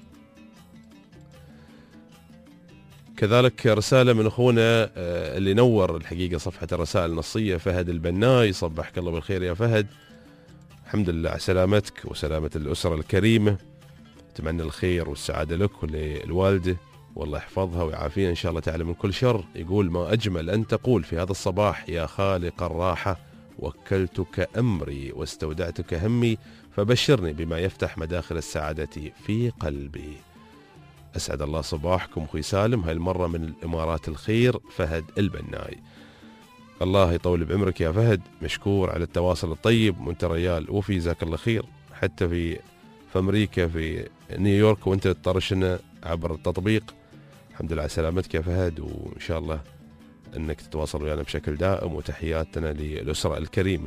كذلك رساله من اخونا اللي نور الحقيقه صفحه الرسائل النصيه، فهد البناي، صبحك الله بالخير يا فهد، الحمد لله على سلامتك وسلامه الاسره الكريمه، اتمنى الخير والسعاده لك وللوالده، والله يحفظها ويعافيها ان شاء الله تعالى من كل شر. يقول ما اجمل ان تقول في هذا الصباح يا خالق الراحه وكلتك امري واستودعتك همي فبشرني بما يفتح مداخل السعاده في قلبي. اسعد الله صباحكم اخوي سالم، هاي المره من الامارات الخير، فهد البناي. الله يطول بعمرك يا فهد، مشكور على التواصل الطيب، وانت ريال وفي جزاك الله خير، حتى في امريكا في نيويورك وانت تطرشنا عبر التطبيق. الحمد لله على سلامتك يا فهد، وان شاء الله انك تتواصل ويانا بشكل دائم، وتحياتنا للاسره الكريمه.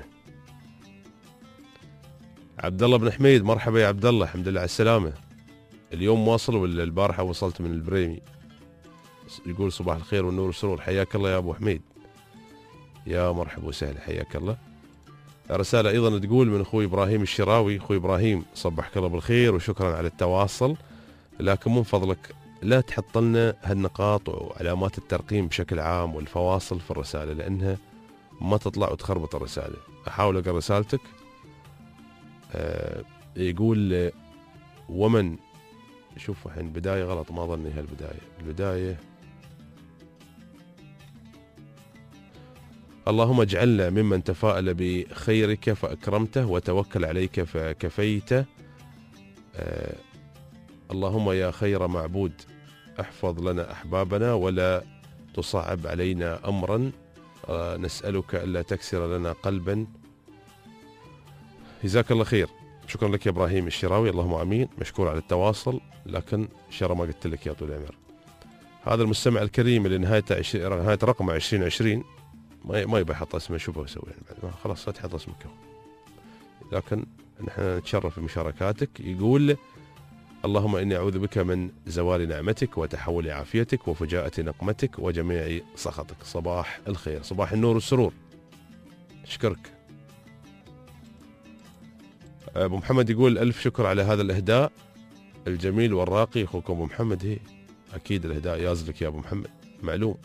عبد الله بن حميد، مرحبا يا عبد الله، الحمد لله على السلامه. اليوم واصل ولا البارحه وصلت من البريمي؟ يقول صباح الخير والنور والسرور، حياك الله يا ابو حميد، يا مرحبا وسهلا، حياك الله. رسالة أيضا تقول من أخوي إبراهيم الشراوي، أخوي إبراهيم صبحك الله بالخير وشكرا على التواصل، لكن من فضلك لا تحط لنا هالنقاط وعلامات الترقيم بشكل عام والفواصل في الرسالة، لأنها ما تطلع وتخربط الرسالة. أحاول أقرأ رسالتك. يقول ومن، شوف الحين بداية غلط، ما ظني البداية اللهم اجعلنا ممن تفاءل بخيرك فأكرمته وتوكل عليك فكفيته. اللهم يا خير معبود احفظ لنا أحبابنا ولا تصعب علينا أمرا، نسألك ألا تكسر لنا قلبا. جزاك الله خير، شكرا لك يا إبراهيم الشراوي، اللهم آمين، مشكور على التواصل، لكن شر ما قلت لك يا طول العمر. هذا المستمع الكريم اللي نهاية رقمه 2020 ما يبي يحط اسمه، شو بسوي يعني؟ خلاص لا تحط اسمك، لكن نحن نتشرف بمشاركاتك. يقول اللهم إني أعوذ بك من زوال نعمتك وتحول عافيتك وفجاءة نقمتك وجميع سخطك. صباح الخير، صباح النور والسرور، أشكرك. أبو محمد يقول ألف شكر على هذا الإهداء الجميل والراقي. أخوكم أبو محمد، هي أكيد الإهداء يازلك يا أبو محمد، معلوم.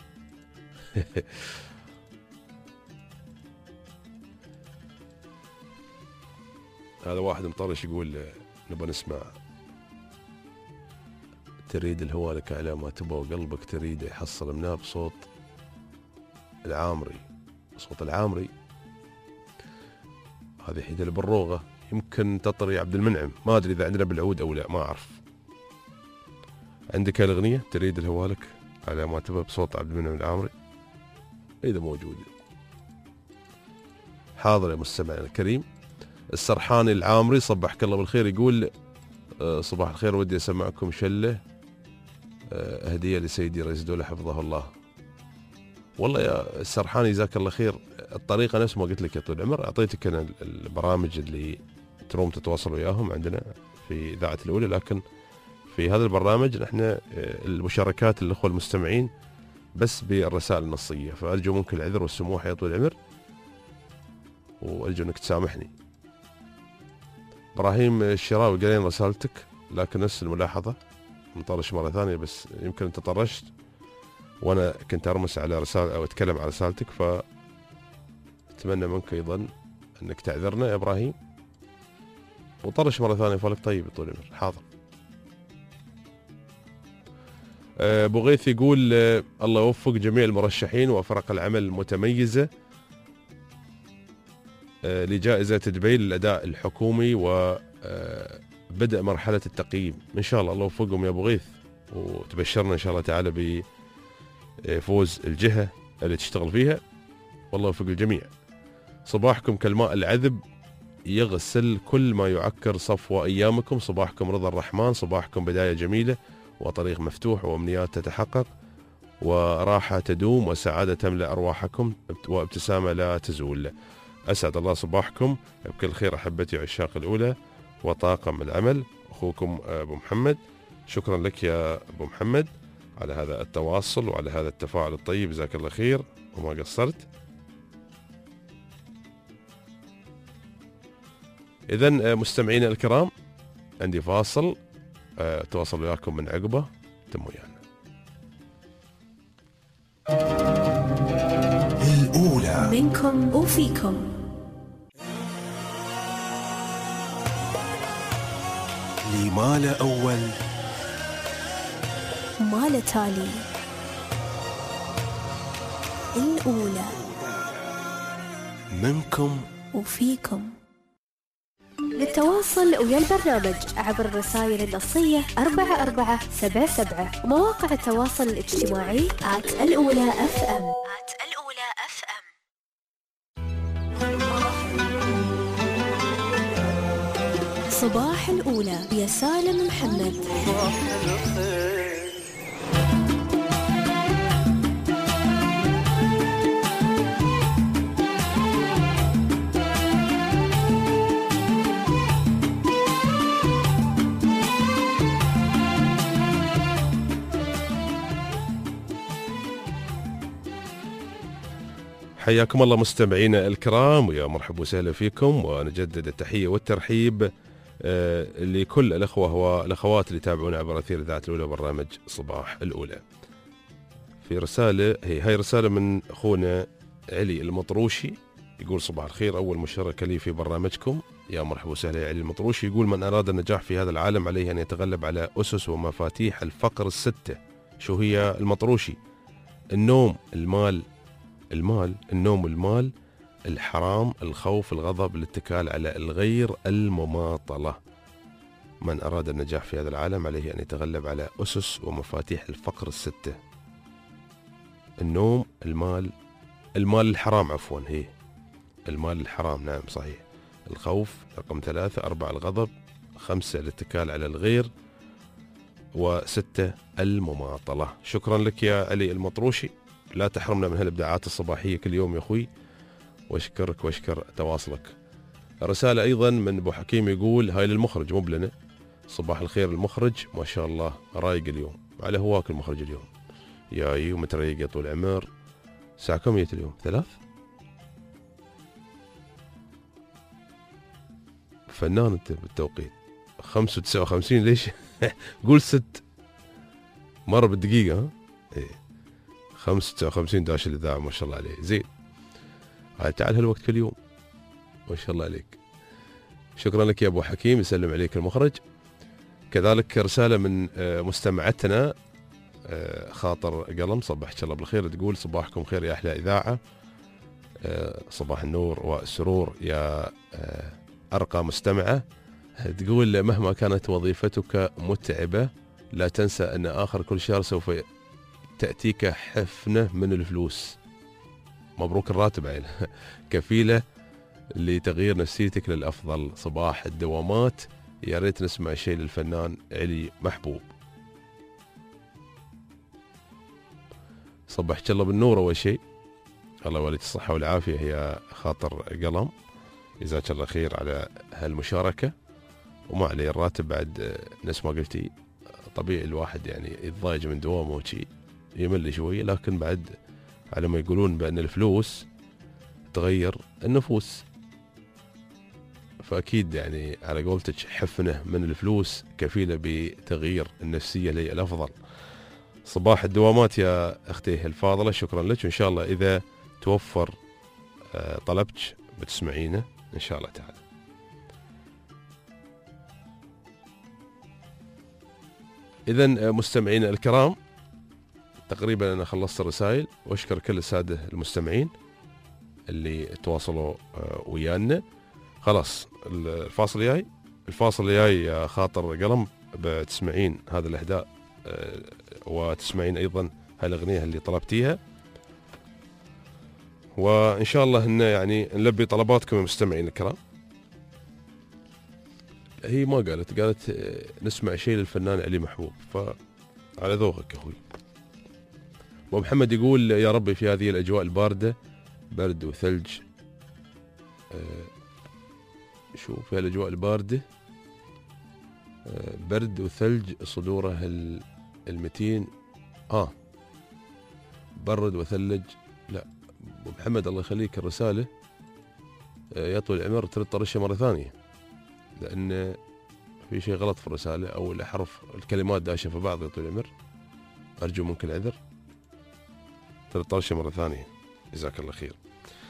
هذا واحد مطرش يقول نبغى نسمع تريد الهوى لك على ما تبغى وقلبك تريد يحصل منها بصوت العامري. صوت العامري هذه حيدة بالروغة، يمكن تطري عبد المنعم، ما أدري إذا عندنا بالعود أو لا، ما أعرف. عندك الأغنية تريد الهوى لك على ما تبغى بصوت عبد المنعم العامري؟ إذا موجودة حاضر يا مستمعنا الكريم. السرحاني العامري صبحك الله بالخير، يقول صباح الخير، ودي أسمعكم شلة هدية لسيدي رئيس الدولة حفظه الله. والله يا السرحاني جزاك الله خير، الطريقة نفس ما قلت لك يا طويل العمر، أعطيتك أنا البرامج اللي تروم تتواصل وياهم عندنا في إذاعة الأولى، لكن في هذا البرنامج نحن المشاركات الأخوة المستمعين بس بالرسائل النصية، فأرجو منك العذر والسموح يا طويل العمر، وأرجو أنك تسامحني. إبراهيم الشراوي قالين رسالتك، لكن نفس الملاحظة مطرش مرة ثانية، بس يمكن أنت طرشت وأنا كنت أرمس على رسالة أو أتكلم على رسالتك، فأتمنى منك أيضا أنك تعذرنا يا إبراهيم، وطرش مرة ثانية. فالك طيب يا طويل العمر، حاضر. أبو غيث يقول الله يوفق جميع المرشحين وفرق العمل المتميزة لجائزة دبي للأداء الحكومي وبدء مرحلة التقييم إن شاء الله. الله يوفقهم يا أبو غيث، وتبشرنا إن شاء الله تعالى بفوز الجهة اللي تشتغل فيها، والله يوفق الجميع. صباحكم كالماء العذب يغسل كل ما يعكر صفو أيامكم. صباحكم رضا الرحمن، صباحكم بداية جميلة وطريق مفتوح وأمنيات تتحقق وراحة تدوم وسعادة تملأ أرواحكم وابتسامة لا تزول. أسعد الله صباحكم بكل خير أحبتي عشاق الأولى وطاقم العمل. أخوكم أبو محمد. شكرا لك يا أبو محمد على هذا التواصل وعلى هذا التفاعل الطيب، جزاك الله خير وما قصرت. إذن مستمعين الكرام، عندي فاصل تواصل وياكم من عقبه، تم ويانا. الأولى منكم وفيكم. لما لا أول ما لا تالي. الأولى منكم وفيكم. للتواصل ويا البرنامج عبر الرسائل النصية 4477 ومواقع التواصل الاجتماعي @الأولى FM. صباح الأولى يا سالم محمد. حياكم الله مستمعينا الكرام، ويا مرحبا وسهلا فيكم، ونجدد التحية والترحيب لكل الأخوة والأخوات اللي يتابعونا عبر أثير إذاعة الأولى برنامج صباح الأولى. في رسالة، هاي رسالة من أخونا علي المطروشي، يقول صباح الخير، أول مشاركة لي في برنامجكم، يا مرحبا وسهلا يا علي المطروشي. يقول من أراد النجاح في هذا العالم عليه أن يتغلب على أسس ومفاتيح الفقر الستة. شو هي المطروشي؟ النوم، النوم والمال، الحرام، الخوف، الغضب، الاتكال على الغير، المماطلة. من أراد النجاح في هذا العالم عليه أن يتغلب على أسس ومفاتيح الفقر الستة. النوم، المال الحرام، عفوا، هي المال الحرام، نعم صحيح. الخوف رقم 3، 4 الغضب، 5 الاتكال على الغير، و6 المماطلة. شكرا لك يا علي المطروشي، لا تحرمنا من هالإبداعات الصباحية كل يوم يا أخوي، واشكرك واشكر تواصلك. رسالة أيضا من أبو حكيم يقول، هاي للمخرج مو بلنا، صباح الخير المخرج، ما شاء الله رايق اليوم، على هواك المخرج اليوم، ياي ومتريق يا طول العمر. الساعة كم جيت اليوم؟ 3؟ فنان انت بالتوقيت. 5:59 ليش؟ قول 6 مرة بالدقيقة. ها ايه 5:59 داش الإذاعة، ما شاء الله عليه، زين. هاي تعال هالوقت كل يوم، ما شاء الله عليك. شكرا لك يا أبو حكيم، يسلم عليك المخرج. كذلك رسالة من مستمعتنا خاطر قلم، صبحك الله بالخير، تقول صباحكم خير يا أحلى إذاعة، صباح النور والسرور يا أرقى مستمعة. تقول مهما كانت وظيفتك متعبة لا تنسى أن آخر كل شهر سوف تأتيك حفنة من الفلوس، مبروك الراتب عين، كفيلة لتغيير نفسيتك للأفضل. صباح الدوامات. يا ريت نسمع شيء للفنان علي محبوب. صبحك الله بالنور أول شيء، الله يوليك الصحة والعافية. هي خاطر قلم، جزاك الله خير على هالمشاركة، وما عليه الراتب بعد نفس ما قلتي. طبيعي الواحد يعني يتضايج من دوامه وشي يمل شوية، لكن بعد على ما يقولون بأن الفلوس تغير النفوس، فأكيد يعني على قولتك حفنة من الفلوس كفيلة بتغيير النفسية للأفضل. صباح الدوامات يا أختي الفاضلة، شكرا لك، وإن شاء الله إذا توفر طلبك بتسمعينه إن شاء الله تعالى. إذن مستمعين الكرام، تقريبا أنا خلصت الرسائل، وأشكر كل السادة المستمعين اللي تواصلوا ويانا. خلاص الفاصل الجاي يا خاطر قلم بتسمعين هذا الإهداء، وتسمعين أيضا هالأغنية اللي طلبتيها، وإن شاء الله إن يعني نلبي طلباتكم يا مستمعين الكرام. هي ما قالت نسمع شيء للفنان علي محبوب، فعلى ذوقك أخوي. أبو محمد يقول يا ربي في هذه الأجواء الباردة برد وثلج، شوف في الأجواء الباردة برد وثلج صدوره المتين برد وثلج. لا أبو محمد الله يخليك، الرسالة يا طويل العمر ترد طرشها مرة ثانية، لأن في شيء غلط في الرسالة أو الأحرف الكلمات داشة في بعض يا طويل العمر، أرجو منك العذر، ترد طرشها مرة ثانية، جزاك الله خير.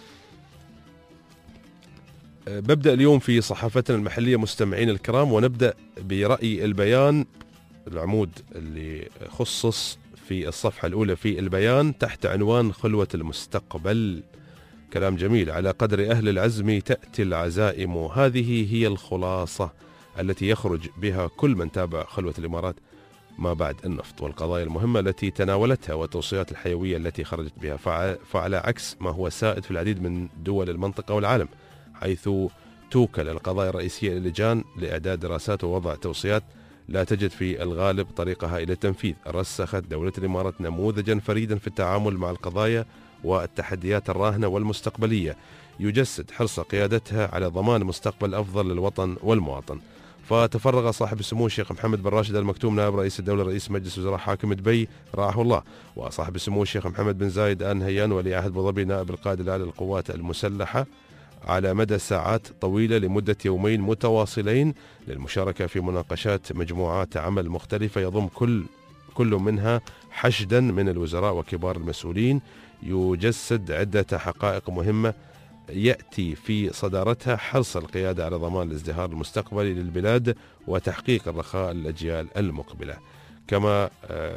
ببدأ اليوم في صحافتنا المحلية مستمعين الكرام، ونبدأ برأي البيان، العمود اللي خصص في الصفحة الأولى في البيان تحت عنوان خلوة المستقبل. كلام جميل. على قدر أهل العزم تأتي العزائم، هذه هي الخلاصة التي يخرج بها كل من تابع خلوة الإمارات ما بعد النفط، والقضايا المهمة التي تناولتها والتوصيات الحيوية التي خرجت بها. فعلى عكس ما هو سائد في العديد من دول المنطقة والعالم، حيث توكل القضايا الرئيسية للجان لإعداد دراسات ووضع توصيات، لا تجد في الغالب طريقها إلى التنفيذ. رسخت دولة الإمارات نموذجا فريدا في التعامل مع القضايا والتحديات الراهنة والمستقبلية، يجسد حرص قيادتها على ضمان مستقبل أفضل للوطن والمواطن. فتفرغ صاحب السمو الشيخ محمد بن راشد المكتوم نائب رئيس الدولة رئيس مجلس وزراء حاكم دبي رعاه الله، وصاحب السمو الشيخ محمد بن زايد آل نهيان ولي عهد أبو ظبي نائب القائد الأعلى للقوات المسلحة، على مدى ساعات طويلة لمدة يومين متواصلين للمشاركة في مناقشات مجموعات عمل مختلفة يضم كل منها حشدا من الوزراء وكبار المسؤولين، يجسد عدة حقائق مهمة يأتي في صدارتها حرص القيادة على ضمان الازدهار المستقبلي للبلاد وتحقيق الرخاء للأجيال المقبلة. كما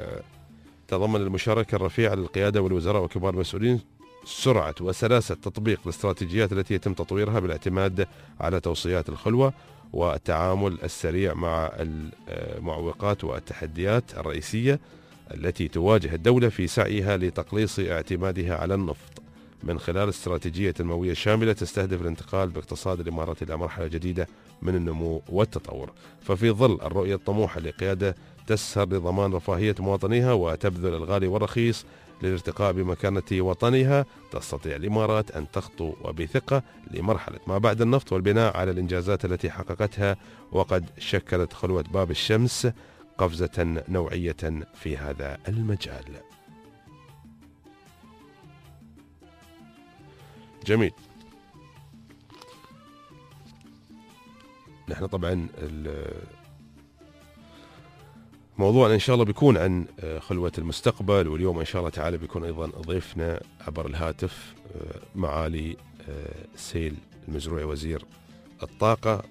تضمن المشاركة الرفيعة للقيادة والوزراء وكبار المسؤولين سرعة وسلاسة تطبيق الاستراتيجيات التي يتم تطويرها بالاعتماد على توصيات الخلوة والتعامل السريع مع المعوقات والتحديات الرئيسية التي تواجه الدولة في سعيها لتقليص اعتمادها على النفط من خلال استراتيجية تنموية شاملة تستهدف الانتقال باقتصاد الإمارات إلى مرحلة جديدة من النمو والتطور. ففي ظل الرؤية الطموحة لقيادة تسهر لضمان رفاهية مواطنيها وتبذل الغالي والرخيص للارتقاء بمكانة وطنها، تستطيع الإمارات أن تخطو وبثقة لمرحلة ما بعد النفط والبناء على الإنجازات التي حققتها، وقد شكلت خلوة باب الشمس قفزة نوعية في هذا المجال. جميل. نحن طبعا موضوعنا إن شاء الله بيكون عن خلوة المستقبل، واليوم إن شاء الله تعالى بيكون أيضا ضيفنا عبر الهاتف معالي سيل المزروعي وزير الطاقة،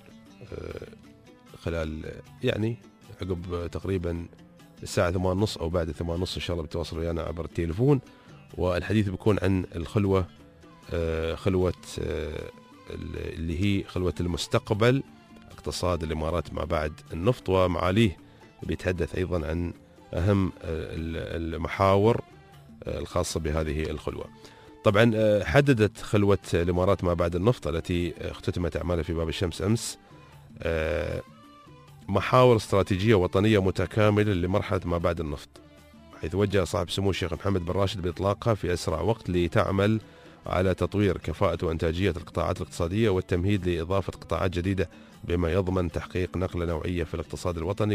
خلال يعني عقب تقريبا الساعة 8:30 أو بعد 8:30 إن شاء الله بتواصل ويانا عبر التليفون، والحديث بيكون عن الخلوة خلوة اللي هي خلوة المستقبل، اقتصاد الإمارات ما بعد النفط، ومعاليه بيتحدث أيضا عن أهم المحاور الخاصة بهذه الخلوة. طبعا حددت خلوة الإمارات ما بعد النفط التي اختتمت أعمالها في باب الشمس أمس محاور استراتيجية وطنية متكاملة لمرحلة ما بعد النفط، حيث وجه صاحب سمو الشيخ محمد بن راشد بإطلاقها في أسرع وقت لتعمل على تطوير كفاءة وإنتاجية القطاعات الاقتصادية والتمهيد لإضافة قطاعات جديدة بما يضمن تحقيق نقلة نوعية في الاقتصاد الوطني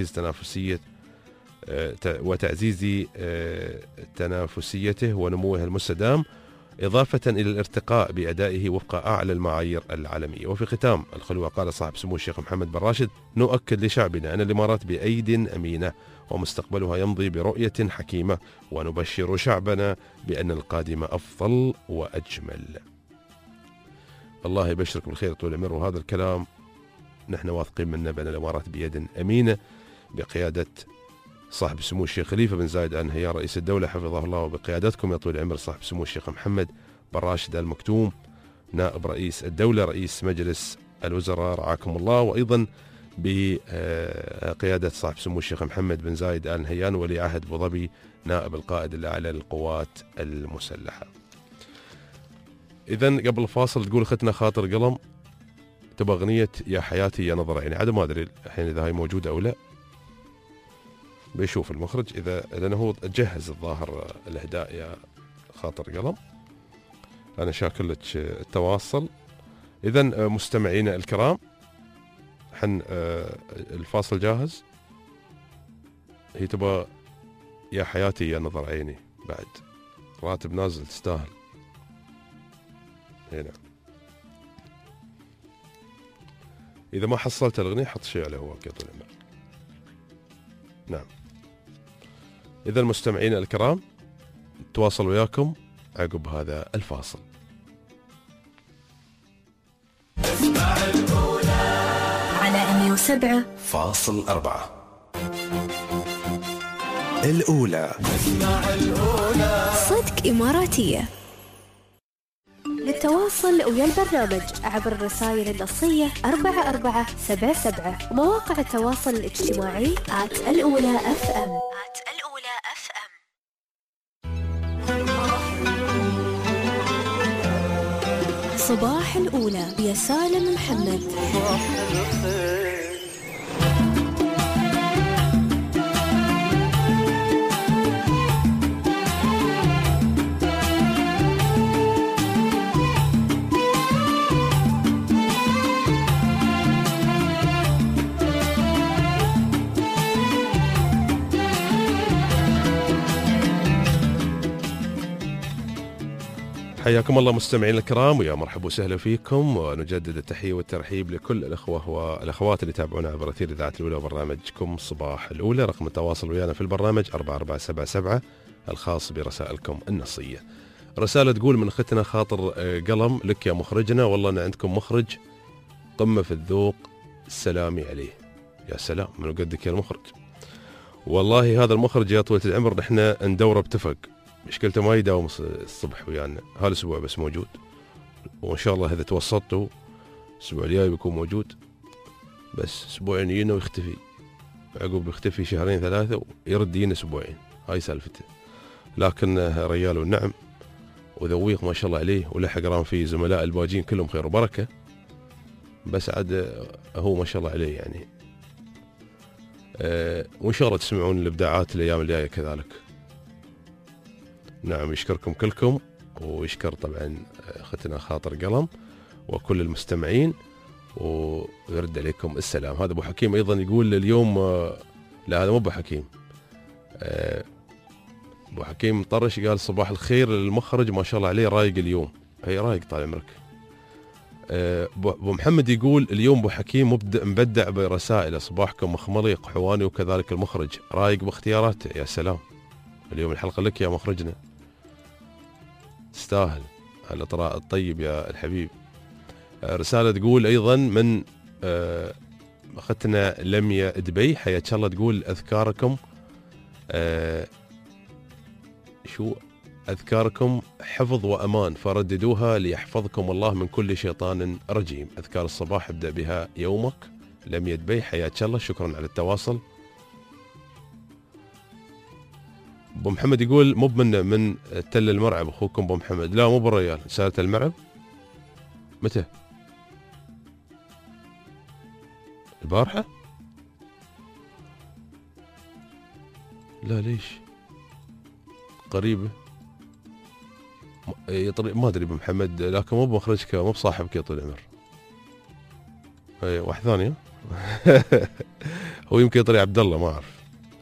وتعزيز تنافسيته ونموه المستدام، إضافة إلى الارتقاء بأدائه وفق أعلى المعايير العالمية. وفي ختام الخلوة قال صاحب سمو الشيخ محمد بن راشد: نؤكد لشعبنا أن الإمارات بأيد أمينة ومستقبلها يمضي برؤية حكيمة، ونبشر شعبنا بأن القادم أفضل وأجمل. الله يبشرك بالخير طول العمر. وهذا الكلام نحن واثقين منه بأن الإمارات بيد أمينة بقيادة صاحب سمو الشيخ خليفة بن زايد آل نهيان رئيس الدولة حفظه الله، وبقيادتكم يا طويل العمر صاحب سمو الشيخ محمد بن راشد آل مكتوم نائب رئيس الدولة رئيس مجلس الوزراء رعاكم الله، وأيضا بقيادة صاحب سمو الشيخ محمد بن زايد آل نهيان ولي عهد أبو ظبي نائب القائد الأعلى للقوات المسلحة. إذن قبل الفاصل تقول أختنا خاطر قلم تبغى أغنية يا حياتي يا نظر عيني، عاد ما أدري الحين إذا هاي موجودة أو لا، بيشوف المخرج إذا لأنه هو جهز الظاهر الإهداء يا خاطر قلم. أنا شاكر لك التواصل. إذن مستمعينا الكرام حن الفاصل جاهز. هي تبغى يا حياتي يا نظر عيني، بعد راتب نازل تستاهل. هنا إذا ما حصلت الأغنية حط شيء على هواك يا طويل العمر. نعم. إذا المستمعين الكرام تواصل وياكم عقب هذا الفاصل. على 107.4 الأولى. صدق إماراتية. للتواصل ويا البرنامج عبر الرسائل النصية 4477 ومواقع التواصل الاجتماعي @الأولى FM. صباح الأولى يا سالم محمد. حياكم الله مستمعين الكرام ويا مرحبا وسهلا فيكم، ونجدد التحية والترحيب لكل الأخوة والأخوات اللي يتابعونا عبر أثير إذاعة الأولى وبرنامجكم صباح الأولى. رقم التواصل ويانا في البرنامج 4477 الخاص برسائلكم النصية. رسالة تقول من أختنا خاطر قلم لك يا مخرجنا، والله أن عندكم مخرج قمة في الذوق، السلامي عليه. يا سلام من قدك يا المخرج. والله هذا المخرج يا طويلة العمر نحن ندوره بتفق، مشكلته ما يداوم الصبح ويانا، هالاسبوع بس موجود، وان شاء الله اذا توسطتوا الاسبوع الجاي بيكون موجود، بس اسبوعين يجينا ويختفي، عقب يختفي شهرين ثلاثة ويرد يجينا اسبوعين، هاي سالفته. لكن رجال والنعم وذويق ما شاء الله عليه، ولحق رام فيه زملاء الباجين كلهم خير وبركة، بس عاد هو ما شاء الله عليه يعني. وان شاء الله تسمعون الابداعات الايام الجايه كذلك. نعم يشكركم كلكم، ويشكر طبعا اختنا خاطر قلم وكل المستمعين، ويرد عليكم السلام. هذا ابو حكيم ايضا يقول اليوم، لا هذا مو ابو حكيم، ابو حكيم طرش قال صباح الخير للمخرج ما شاء الله عليه رايق اليوم. هي رايق طال عمرك. ابو محمد يقول اليوم ابو حكيم مبدع برسائله، صباحكم مخملي قحواني، وكذلك المخرج رايق باختياراته. يا سلام، اليوم الحلقه لك يا مخرجنا، تستاهل الاطراء الطيب يا الحبيب. رساله تقول ايضا من اختنا لميا دبي، حياك الله، تقول اذكاركم شو اذكاركم حفظ وامان، فرددوها ليحفظكم الله من كل شيطان رجيم. اذكار الصباح ابدا بها يومك. لميا دبي حياك الله، شكرا على التواصل. ابو محمد يقول مو من تل المرعب اخوكم ابو محمد. لا مو بالريال، رسالة المرعب متى؟ البارحة؟ لا ليش؟ قريبه ما ادري بمحمد، لكن مو بمخرجك، مو بصاحبك يا طويل العمر. واحد ثاني هو يمكن يطلع عبد الله، ما اعرف،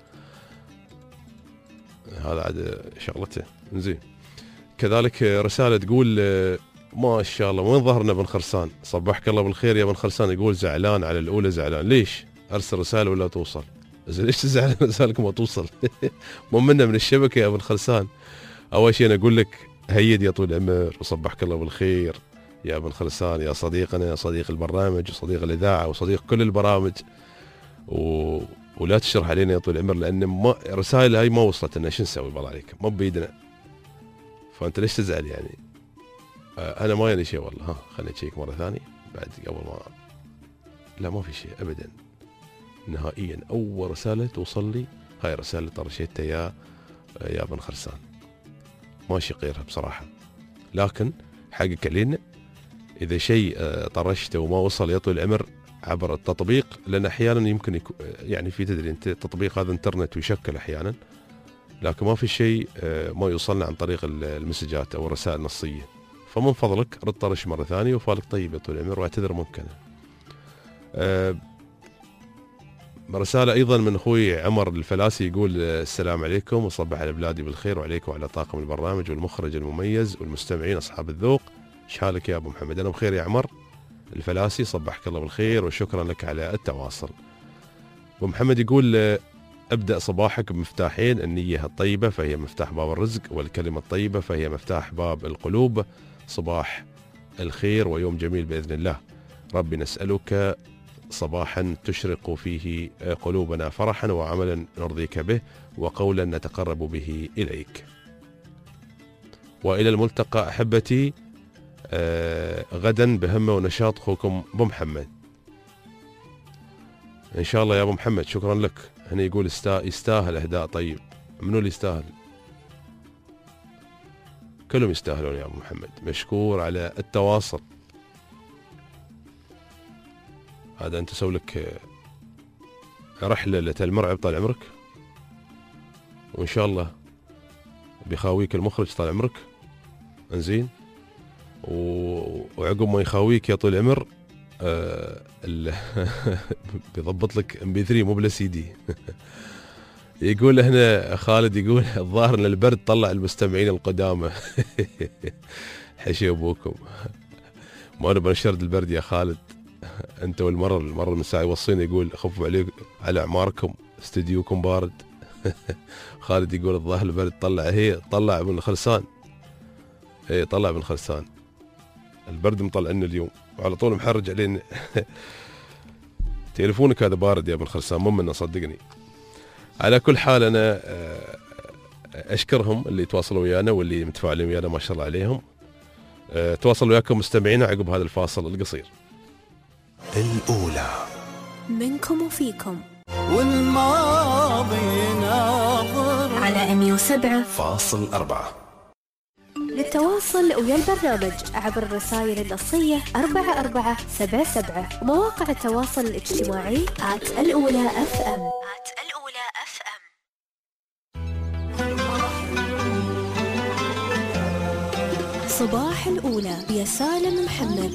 هذا عاد شغلته. زين. كذلك رساله تقول ما شاء الله وين ظهرنا بن خرسان، صبحك الله بالخير يا بن خرسان. يقول زعلان على الاولى، زعلان ليش؟ ارسل رساله ولا توصل. زين ليش تزعل رسالك ما توصل؟ مو منا من الشبكه يا بن خرسان. اول شيء انا اقول لك هيد يا طويل العمر وصبحك الله بالخير يا ابن خرسان، يا صديقنا، يا صديق البرنامج وصديق الإذاعة وصديق كل البرامج، ولا تشرح علينا يا طويل العمر، لأن الرسائل هاي ما وصلت لنا، شو نسوي بالله عليك، ما بيدنا، فأنت ليش تزعل يعني؟ أنا ما يعني شيء والله. خليني أشيك مرة ثانية بعد قبل ما، لا ما في شيء أبدا نهائيا. أول رسالة توصل لي هاي رسالة طرشتها يا ابن خرسان، ماشي غيرها بصراحة. لكن حقك علينا إذا شيء طرشته وما وصل يا طويل العمر عبر التطبيق، لأن أحيانا يمكن يعني في تدري أنت التطبيق هذا انترنت ويشكل أحيانا، لكن ما في شيء ما يوصلنا عن طريق المسجات أو الرسائل النصية. فمن فضلك رد طرش مرة ثانية وفالك طيب يا طويل العمر، واعتذر ممكن. رسالة أيضا من أخوي عمر الفلاسي، يقول السلام عليكم وصبح على بلادي بالخير وعليكم وعلى طاقم البرنامج والمخرج المميز والمستمعين أصحاب الذوق. شحالك يا أبو محمد؟ أنا بخير يا عمر الفلاسي، صبحك الله بالخير وشكرا لك على التواصل. أبو محمد يقول أبدأ صباحك بمفتاحين، النية الطيبة فهي مفتاح باب الرزق، والكلمة الطيبة فهي مفتاح باب القلوب. صباح الخير ويوم جميل بإذن الله. ربي نسألك صباحا تشرق فيه قلوبنا فرحا، وعملا نرضيك به، وقولا نتقرب به إليك. وإلى الملتقى أحبتي غدا بهمة ونشاط، أخوكم أبو محمد. إن شاء الله يا أبو محمد، شكرا لك. هنا يقول يستاهل إهداء طيب. منو اللي يستاهل؟ كلهم يستاهلون يا أبو محمد، مشكور على التواصل. هذا أنت سوي لك رحلة لتلمرعب طال عمرك، وإن شاء الله بيخاويك المخرج طال عمرك. انزين. وعقب ما يخاويك يا طول العمر بيضبط لك MP3 مو بلا CD. يقول هنا خالد، يقول الظاهر ان البرد طلع المستمعين القدامى. حشي ابوكم، ما انا بنشرد البرد يا خالد. انت والمره من ساعه يوصيني يقول خفوا عليك على اعماركم، استديوكم بارد. خالد يقول الظاهر البرد طلع ابن خلسان. طلع ابن خلسان، البرد مطلعنا اليوم وعلى طول محرج علينا. تليفونك هذا بارد يا ابن خلسان، مو منه صدقني. على كل حال انا اشكرهم اللي يتواصلوا ويانا واللي متفاعلين ويانا، ما شاء الله عليهم. تواصلوا وياكم مستمعينا عقب هذا الفاصل القصير. الأولى منكم وفيكم والماضي ناظر على 107.4. للتواصل ويا البرنامج عبر الرسائل النصية 4477 ومواقع التواصل الاجتماعي @الأولى FM. صباح الأولى يا سالم محمد.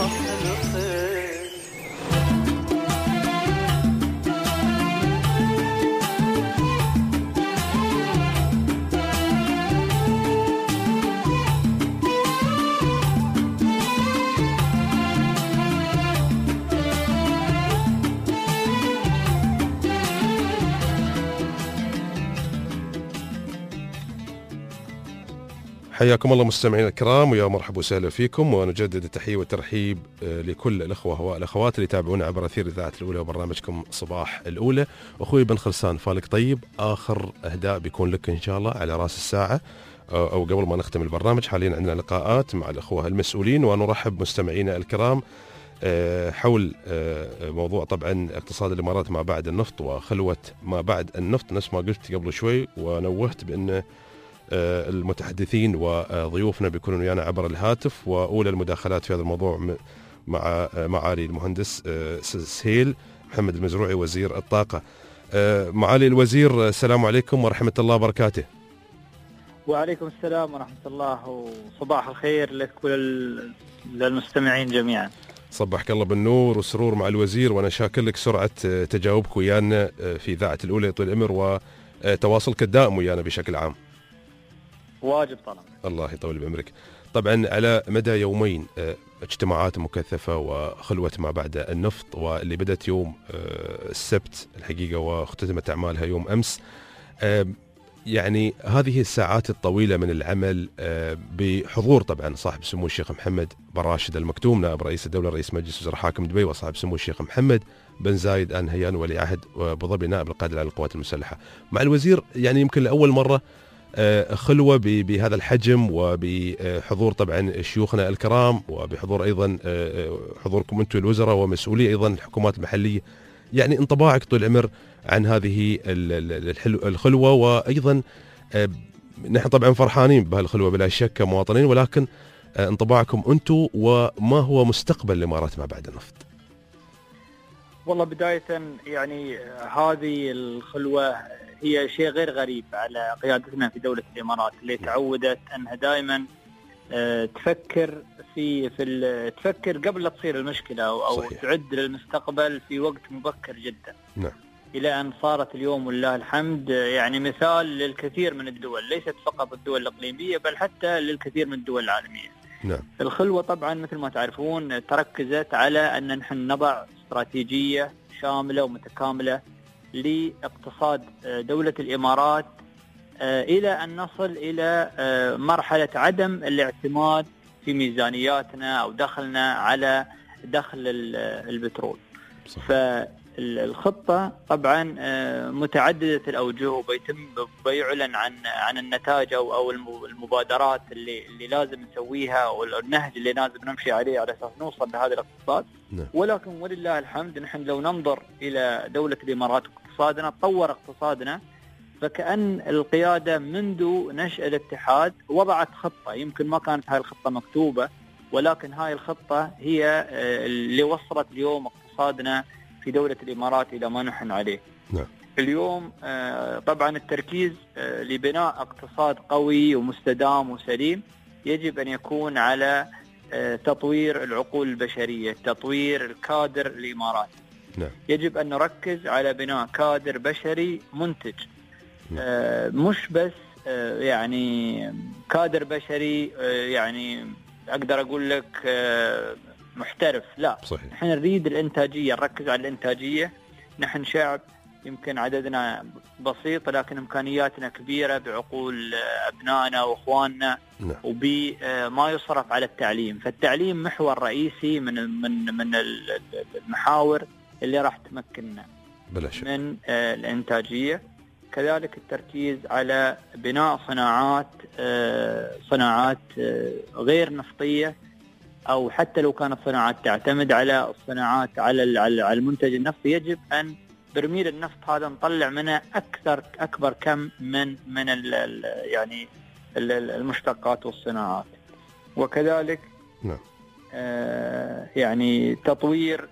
حياكم الله مستمعينا الكرام، ويا مرحبا وسهلا فيكم، ونجدد التحية والترحيب لكل الأخوة والأخوات اللي يتابعونا عبر أثير إذاعة الأولى وبرنامجكم صباح الأولى. أخوي بن خلسان، فالك طيب. آخر إهداء بيكون لك إن شاء الله على رأس الساعة أو قبل ما نختم البرنامج. حاليا عندنا لقاءات مع الأخوة المسؤولين، ونرحب مستمعينا الكرام حول موضوع طبعا اقتصاد الإمارات ما بعد النفط وخلوة ما بعد النفط. نفس ما قلت قبل شوي ونوهت بأن المتحدثين وضيوفنا بيكونوا ويانا عبر الهاتف، وأولى المداخلات في هذا الموضوع مع معالي المهندس سهيل محمد المزروعي وزير الطاقة. معالي الوزير، السلام عليكم ورحمة الله وبركاته. وعليكم السلام ورحمة الله، وصباح الخير لك وللمستمعين جميعا. صبحك الله بالنور والسرور مع الوزير، وأنا شاكر لك سرعة تجاوبك ويانا في إذاعة الأولى يطول العمر وتواصلك الدائم ويانا بشكل عام. واجب طبعا. الله يطول بعمرك. طبعا على مدى يومين اجتماعات مكثفة وخلوة ما بعد النفط، واللي بدأت يوم السبت الحقيقة واختتمت أعمالها يوم أمس. يعني هذه الساعات الطويلة من العمل بحضور طبعا صاحب سمو الشيخ محمد بن راشد المكتوم نائب رئيس الدولة رئيس مجلس وزراء حاكم دبي، وصاحب سمو الشيخ محمد بن زايد آل نهيان ولي عهد أبو ظبي نائب القائد العام للقوات المسلحة. مع الوزير يعني يمكن لأول مرة خلوة بهذا الحجم وبحضور طبعا شيوخنا الكرام وبحضور أيضا حضوركم أنتم الوزراء ومسؤولي أيضا الحكومات المحلية. يعني انطباعك طول العمر عن هذه الخلوة، وأيضا نحن طبعا فرحانين بهالخلوة بلا شك كمواطنين، ولكن انطباعكم أنتم وما هو مستقبل الإمارات ما بعد النفط؟ والله بداية يعني هذه الخلوة هي شيء غير غريب على قيادتنا في دولة الإمارات، اللي تعودت أنها دائما تفكر تفكر قبل لا تصير المشكلة أو تعد للمستقبل في وقت مبكر جدا. نعم. إلى أن صارت اليوم والله الحمد يعني مثال للكثير من الدول، ليست فقط الدول الإقليمية بل حتى للكثير من الدول العالمية. نعم. الخلوة طبعا مثل ما تعرفون تركزت على أن نحن نضع استراتيجية شاملة ومتكاملة لاقتصاد دولة الإمارات إلى أن نصل إلى مرحلة عدم الاعتماد في ميزانياتنا أو دخلنا على دخل البترول. صح. فالخطة طبعا متعددة الأوجه، وبيعلن عن النتائج أو المبادرات اللي لازم نسويها والنهج اللي لازم نمشي عليه على أساس نوصل لهذا الاقتصاد. ولكن ولله الحمد نحن لو ننظر إلى دولة الإمارات واقتصادنا، تطور اقتصادنا، فكأن القيادة منذ نشأ الاتحاد وضعت خطة، يمكن ما كانت هاي الخطة مكتوبة، ولكن هاي الخطة هي اللي وصلت اليوم اقتصادنا في دولة الإمارات إلى ما نحن عليه. نعم. اليوم طبعا التركيز لبناء اقتصاد قوي ومستدام وسليم يجب أن يكون على تطوير العقول البشرية، تطوير الكادر الإماراتي. نعم. يجب أن نركز على بناء كادر بشري منتج. مش بس يعني كادر بشري يعني أقدر أقول لك محترف، لا. صحيح. نحن نريد الإنتاجية، نركز على الإنتاجية. نحن شعب يمكن عددنا بسيط لكن إمكانياتنا كبيرة بعقول أبنائنا وإخواننا. نعم. وبما يصرف على التعليم، فالتعليم محور رئيسي من المحاور اللي راح تمكننا بلا شك من الإنتاجية. كذلك التركيز على بناء صناعات غير نفطية، أو حتى لو كانت صناعات تعتمد على الصناعات على المنتج النفطي، يجب أن برميل النفط هذا نطلع منه أكبر كم من يعني المشتقات والصناعات. وكذلك نعم. يعني تطوير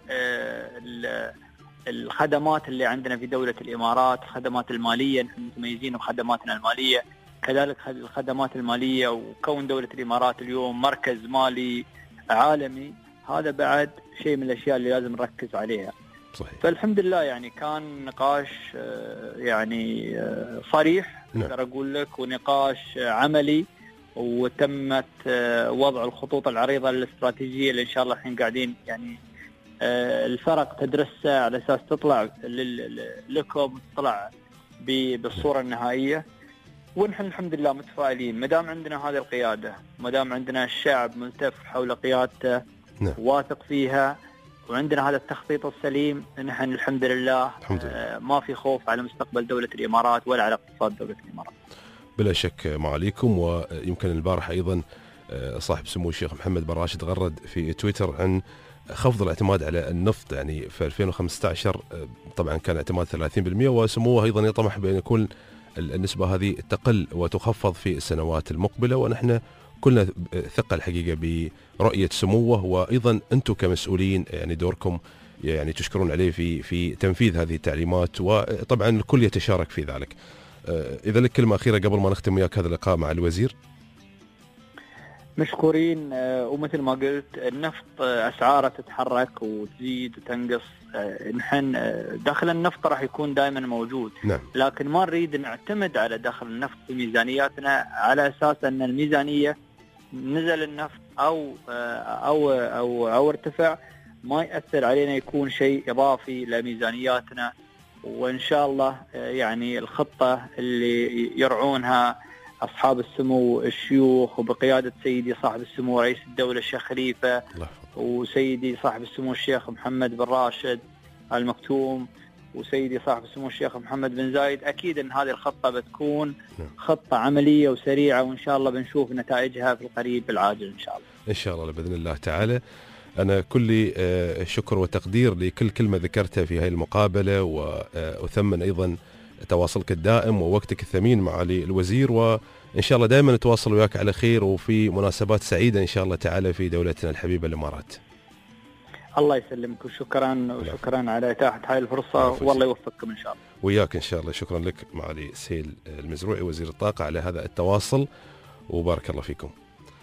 الخدمات اللي عندنا في دولة الإمارات، الخدمات المالية، نحن متميزين بخدماتنا المالية. كذلك الخدمات المالية، وكون دولة الإمارات اليوم مركز مالي عالمي، هذا بعد شيء من الأشياء اللي لازم نركز عليها. صحيح. فالحمد لله يعني كان نقاش يعني صريح أقدر أقول لك، ونقاش عملي، وتمت وضع الخطوط العريضة للاستراتيجية اللي إن شاء الله الحين قاعدين يعني الفرق تدرسها على أساس تطلع لكم، تطلع بالصورة النهائية. ونحن الحمد لله متفائلين، مدام عندنا هذه القيادة، مدام عندنا الشعب ملتف حول قيادته. نعم. واثق فيها، وعندنا هذا التخطيط السليم، نحن الحمد لله ما في خوف على مستقبل دولة الإمارات ولا على اقتصاد دولة الإمارات. بلا شك معاليكم. ويمكن البارح أيضا صاحب سمو الشيخ محمد بن راشد غرد في تويتر عن خفض الاعتماد على النفط. يعني في 2015 طبعا كان اعتماد 30%، وسموه أيضا يطمح بأن يكون النسبة هذه تقل وتخفض في السنوات المقبلة. ونحن كلنا ثقة الحقيقة برؤية سموه، وأيضا أنتم كمسؤولين يعني دوركم يعني تشكرون عليه في تنفيذ هذه التعليمات، وطبعا الكل يتشارك في ذلك. إذا لك كلمة أخيرة قبل ما نختم وياك هذا اللقاء مع الوزير. مشكورين. ومثل ما قلت النفط أسعاره تتحرك وتزيد وتنقص. نحن دخل النفط راح يكون دائما موجود. نعم. لكن ما نريد نعتمد على دخل النفط في ميزانياتنا على أساس أن الميزانية نزل النفط أو ارتفع ما يأثر علينا، يكون شيء إضافي لميزانياتنا. وإن شاء الله يعني الخطة اللي يرعونها أصحاب السمو الشيوخ وبقيادة سيدي صاحب السمو رئيس الدولة الشيخ خليفة وسيدي صاحب السمو الشيخ محمد بن راشد آل مكتوم وسيدي صاحب السمو الشيخ محمد بن زايد، أكيد أن هذه الخطة بتكون خطة عملية وسريعة، وإن شاء الله بنشوف نتائجها في القريب العاجل إن شاء الله. إن شاء الله بإذن الله تعالى. أنا كل شكر وتقدير لكل كلمة ذكرتها في هذه المقابلة، وأثمن أيضا تواصلك الدائم ووقتك الثمين مع الوزير، وإن شاء الله دائما نتواصل وياك على خير وفي مناسبات سعيدة إن شاء الله تعالى في دولتنا الحبيبة الإمارات. الله يسلمك وشكرا على إتاحة هاي الفرصة، والله يوفقكم إن شاء الله. وياك إن شاء الله. شكرا لك معالي سهيل المزروعي وزير الطاقة على هذا التواصل، وبارك الله فيكم.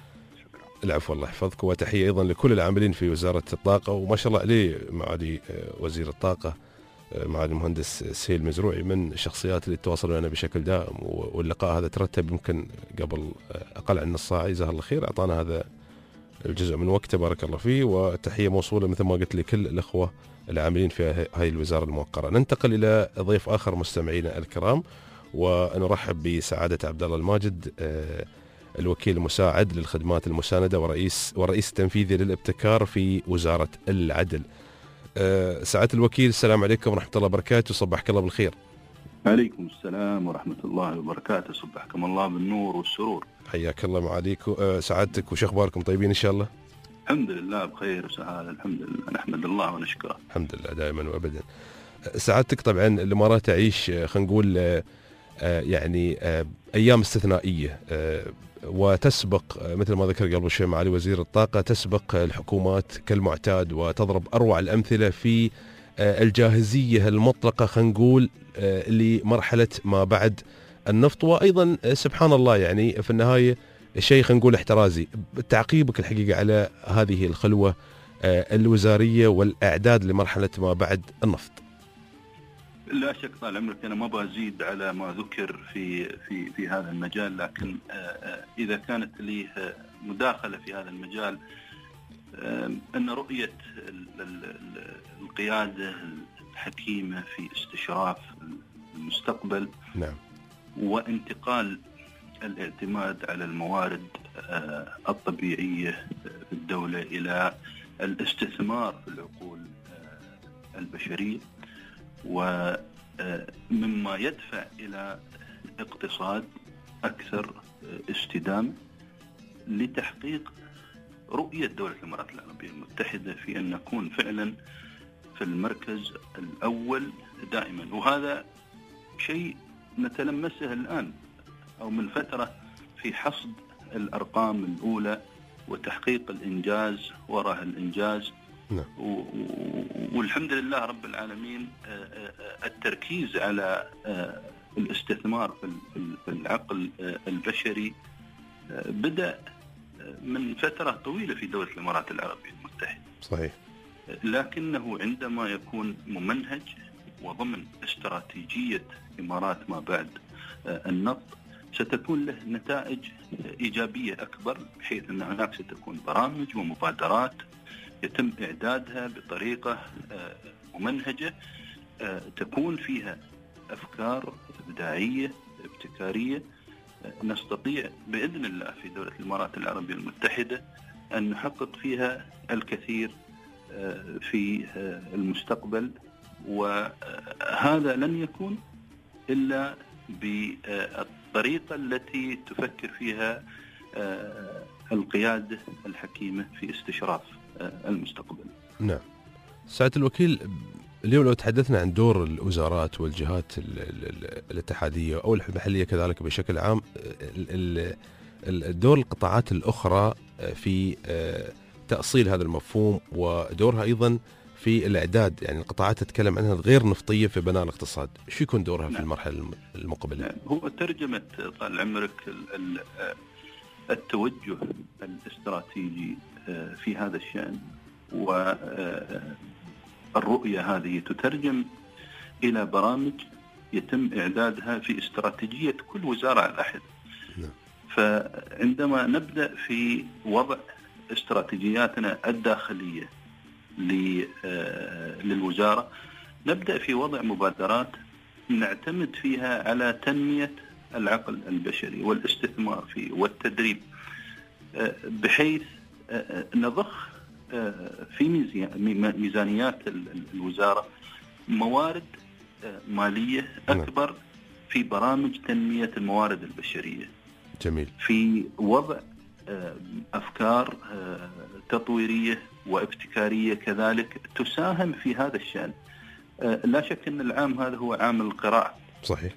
العفو، الله يحفظك. وتحية أيضا لكل العاملين في وزارة الطاقة، وما شاء الله عليه معالي وزير الطاقة معالي المهندس سهيل المزروعي من الشخصيات اللي تتواصل معنا بشكل دائم، واللقاء هذا ترتب يمكن قبل أقل عن نص ساعة. جزاه الله خير، أعطانا هذا الجزء من وقته، بارك الله فيه. وتحية موصولة مثل ما قلت لكل الأخوة العاملين في هاي الوزارة الموقرة. ننتقل إلى ضيف آخر مستمعينا الكرام، ونرحب بسعادة عبد الله الماجد، الوكيل المساعد للخدمات المساندة ورئيس التنفيذي للابتكار في وزارة العدل. سعادة الوكيل، السلام عليكم ورحمة الله وبركاته، صبحك الله بالخير. عليكم السلام ورحمة الله وبركاته، صبحكم الله بالنور والسرور. حياك الله معاليكم سعادتك، وش أخباركم؟ طيبين إن شاء الله؟ الحمد لله بخير وسعادة، الحمد لله، نحمد الله ونشكره. الحمد لله دائما وأبدا. سعادتك طبعا الإمارات تعيش خلينا نقول يعني أيام استثنائية، وتسبق مثل ما ذكر قبل شوي معالي وزير الطاقة، تسبق الحكومات كالمعتاد وتضرب أروع الأمثلة في الجاهزية المطلقة خلينا نقول لمرحلة ما بعد النفط، وأيضا سبحان الله يعني في النهاية شيء خلينا نقول احترازي. تعقيبك الحقيقة على هذه الخلوة الوزارية والإعداد لمرحلة ما بعد النفط. لا شك طال عمرك، أنا ما بزيد على ما ذكر في هذا المجال، لكن إذا كانت لي مداخلة في هذا المجال، أن رؤية القيادة الحكيمة في استشراف المستقبل، نعم، وانتقال الاعتماد على الموارد الطبيعية في الدولة إلى الاستثمار في العقول البشرية، ومما يدفع إلى اقتصاد أكثر استدامة لتحقيق رؤية دولة الإمارات العربية المتحدة في أن نكون فعلا في المركز الأول دائما. وهذا شيء نتلمسه الآن أو من فترة في حصد الأرقام الأولى وتحقيق الإنجاز وراء الإنجاز. والحمد لله رب العالمين التركيز على الاستثمار في العقل البشري بدأ من فترة طويلة في دولة الإمارات العربية المتحدة. صحيح. لكنه عندما يكون ممنهج وضمن استراتيجية إمارات ما بعد النفط ستكون له نتائج إيجابية أكبر، بحيث أن هناك ستكون برامج ومبادرات يتم إعدادها بطريقة ممنهجة، تكون فيها أفكار إبداعية ابتكارية، نستطيع بإذن الله في دولة الإمارات العربية المتحدة أن نحقق فيها الكثير في المستقبل. وهذا لن يكون إلا بالطريقة التي تفكر فيها القيادة الحكيمة في استشراف المستقبل. نعم. سعادة الوكيل، اليوم لو تحدثنا عن دور الوزارات والجهات الاتحادية أو المحلية كذلك بشكل عام، الدور القطاعات الأخرى في تأصيل هذا المفهوم ودورها أيضا في الإعداد، يعني القطاعات تتكلم عنها الغير نفطية في بناء الاقتصاد، شو يكون دورها في المرحلة المقبلة؟ هو ترجمة طال عمرك التوجه الاستراتيجي في هذا الشأن، والرؤية هذه تترجم إلى برامج يتم إعدادها في استراتيجية كل وزارة على حد. فعندما نبدأ في وضع استراتيجياتنا الداخلية للوزارة، نبدأ في وضع مبادرات نعتمد فيها على تنمية العقل البشري والاستثمار فيه والتدريب، بحيث نضخ في ميزانيات الوزارة موارد مالية أكبر في برامج تنمية الموارد البشرية. جميل. في وضع أفكار تطويرية وابتكارية كذلك تساهم في هذا الشأن. لا شك أن العام هذا هو عام القراءة. صحيح.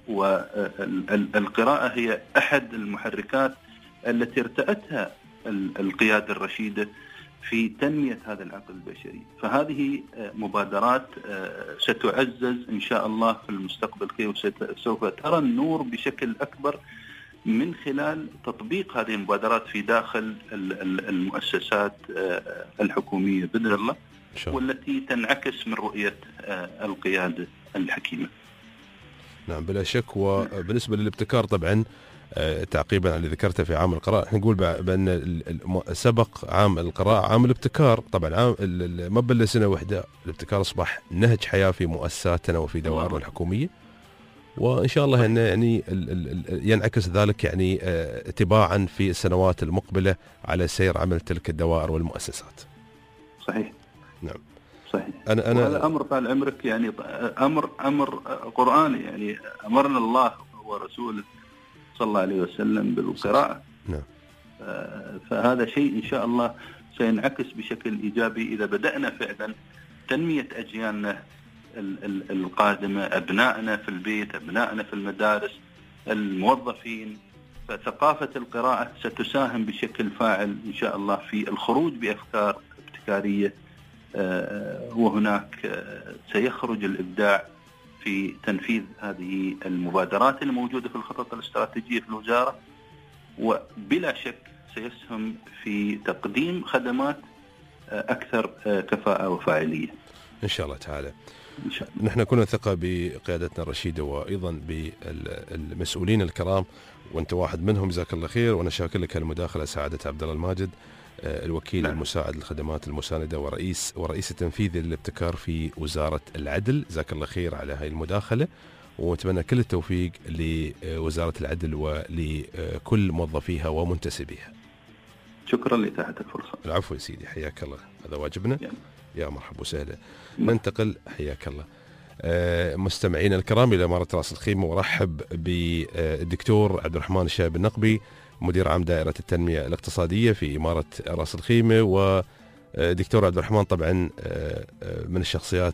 والقراءة هي أحد المحركات التي ارتأتها القيادة الرشيدة في تنمية هذا العقل البشري. فهذه مبادرات ستعزز إن شاء الله في المستقبل، وسوف ترى النور بشكل أكبر من خلال تطبيق هذه المبادرات في داخل المؤسسات الحكومية بإذن الله، والتي تنعكس من رؤية القيادة الحكيمة. نعم بلا شك. وبالنسبة للابتكار طبعا تعقيبا على اللي ذكرته في عام القراءة، احنا نقول بأن سبق عام القراءة عام الابتكار. طبعا ما بل سنة واحدة الابتكار أصبح نهج حياة في مؤسساتنا وفي دوائرنا الحكومية، وإن شاء الله أن يعني ينعكس ذلك يعني تباعا في السنوات المقبلة على سير عمل تلك الدوائر والمؤسسات. صحيح. نعم صحيح. هذا أمر طال عمرك، يعني أمر قرآني، يعني أمرنا الله ورسوله صلى الله عليه وسلم بالقراءة. نعم. فهذا شيء إن شاء الله سينعكس بشكل إيجابي إذا بدأنا فعلا تنمية أجيالنا القادمة، أبنائنا في البيت، أبنائنا في المدارس، الموظفين. فثقافة القراءة ستساهم بشكل فاعل إن شاء الله في الخروج بأفكار ابتكارية، وهناك سيخرج الإبداع في تنفيذ هذه المبادرات الموجودة في الخطط الاستراتيجية في الوزارة، وبلا شك سيسهم في تقديم خدمات أكثر كفاءة وفاعلية إن شاء الله تعالى. نحن كنا ثقة بقيادتنا الرشيدة وأيضا بالمسؤولين الكرام، وأنت واحد منهم جزاك الله خير، وأنا شاكر لك المداخلة سعادة عبد الله الماجد، الوكيل المساعد للخدمات المساندة ورئيس التنفيذي للابتكار في وزارة العدل. جزاك الله خير على هاي المداخلة، ونتمنى كل التوفيق لوزارة العدل ولكل موظفيها ومنتسبيها. شكرا لإتاحة الفرصة. العفو يا سيدي، حياك الله، هذا واجبنا. يا مرحبا وسهلا. ننتقل، حياك الله مستمعين الكرام، إلى إمارة رأس الخيمة، ورحب بالدكتور عبد الرحمن الشايب النقبي، مدير عام دائرة التنمية الاقتصادية في إمارة رأس الخيمة. ودكتور عبد الرحمن طبعا من الشخصيات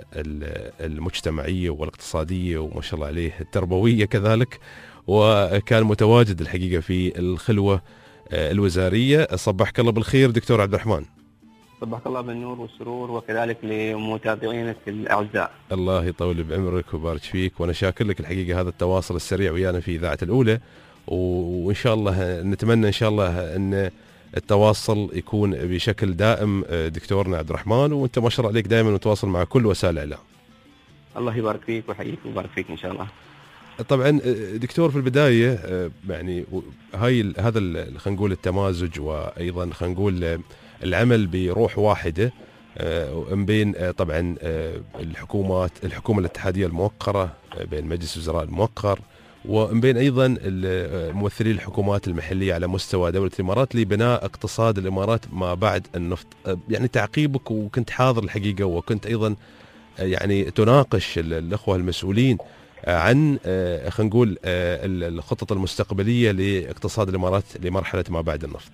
المجتمعية والاقتصادية وما شاء الله عليه التربوية كذلك، وكان متواجد الحقيقة في الخلوة الوزارية. صبحك الله بالخير دكتور عبد الرحمن. صبحك الله بالنور والسرور، وكذلك لمتابعينك الأعزاء. الله يطول بعمرك ويبارك فيك، وأنا شاكر لك الحقيقة هذا التواصل السريع ويانا في إذاعة الأولى، وإن شاء الله نتمنى إن شاء الله أن التواصل يكون بشكل دائم دكتورنا عبد الرحمن، وأنت ما شاء الله عليك دائما متواصل مع كل وسائل الإعلام. الله يبارك فيك ويحييك ويبارك فيك إن شاء الله. طبعا دكتور في البداية يعني هذا خلينا نقول التمازج، وأيضا خلينا نقول العمل بروح واحدة من بين طبعا الحكومة الاتحادية الموقرة، بين مجلس الوزراء الموقر، ومن بين أيضا ممثلي الحكومات المحلية على مستوى دولة الإمارات لبناء اقتصاد الإمارات ما بعد النفط. يعني تعقيبك، وكنت حاضر الحقيقة، وكنت أيضا يعني تناقش الأخوة المسؤولين عن خلينا نقول الخطط المستقبلية لاقتصاد الإمارات لمرحلة ما بعد النفط.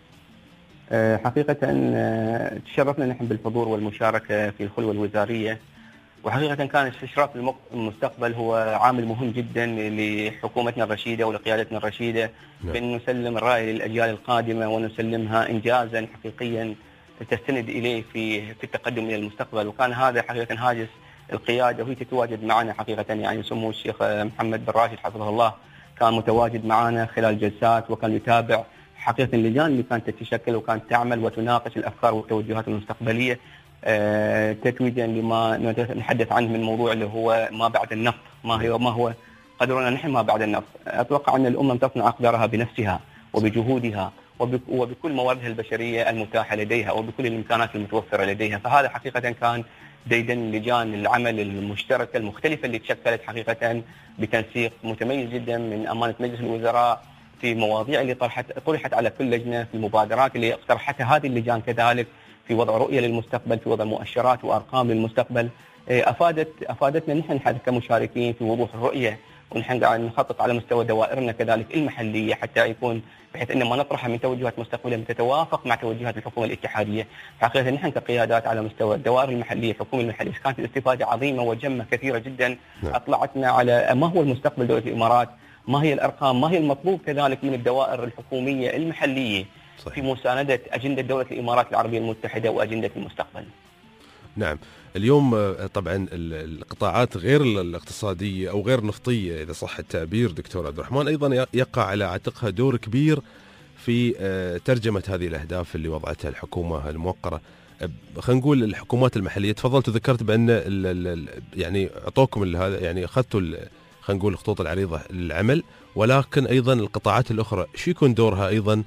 حقيقة تشرفنا نحن بالحضور والمشاركة في الخلوة الوزارية، وحقيقة كان استشراف المستقبل هو عامل مهم جدا لحكومتنا الرشيدة ولقيادتنا الرشيدة، بأن نسلم الرأي للأجيال القادمة ونسلمها إنجازا حقيقيا تستند اليه في التقدم الى المستقبل. وكان هذا حقيقه هاجس القياده، وهي تتواجد معنا حقيقه، يعني سمو الشيخ محمد بن راشد حفظه الله كان متواجد معنا خلال الجلسات، وكان يتابع حقيقه اللجان اللي كانت تتشكل وكانت تعمل وتناقش الافكار والتوجهات المستقبليه تتويجا لما نتحدث عنه من موضوع اللي هو ما بعد النفط، ما هو قدرنا نحن ما بعد النفط. اتوقع ان الامم تصنع اقدارها بنفسها وبجهودها وبكل مواردها البشريه المتاحه لديها وبكل الامكانات المتوفره لديها. فهذا حقيقه كان ديدن لجان العمل المشتركه المختلفه اللي تشكلت حقيقه بتنسيق متميز جدا من امانه مجلس الوزراء في مواضيع اللي طرحت على كل لجنه، في المبادرات اللي اقترحتها هذه اللجان، كذلك في وضع رؤيه للمستقبل، في وضع مؤشرات وارقام للمستقبل. افادتنا نحن كمشاركين في وضوح الرؤيه، ونحن قاعد نخطط على مستوى دوائرنا كذلك المحليه حتى يكون بحيث ان ما نطرحها من توجهات مستقبليه تتوافق مع توجهات الحكومه الاتحاديه. حقيقه نحن كقيادات على مستوى الدوائر المحليه الحكومه المحليه كانت الاستفاده عظيمه وجمه كثيره جدا. اطلعتنا على ما هو المستقبل دوله الامارات، ما هي الارقام، ما هي المطلوب كذلك من الدوائر الحكوميه المحليه صحيح. في مسانده اجنده دوله الامارات العربيه المتحده واجنده المستقبل. نعم، اليوم طبعا القطاعات غير الاقتصادية أو غير نفطية إذا صح التعبير دكتور عبد الرحمن أيضا يقع على عاتقها دور كبير في ترجمة هذه الأهداف اللي وضعتها الحكومة الموقرة. خلينا نقول الحكومات المحلية، تفضلت وذكرت بأن يعني أعطوكم هذا، يعني أخذتوا خلينا نقول الخطوط العريضة للعمل، ولكن أيضا القطاعات الأخرى شو يكون دورها أيضا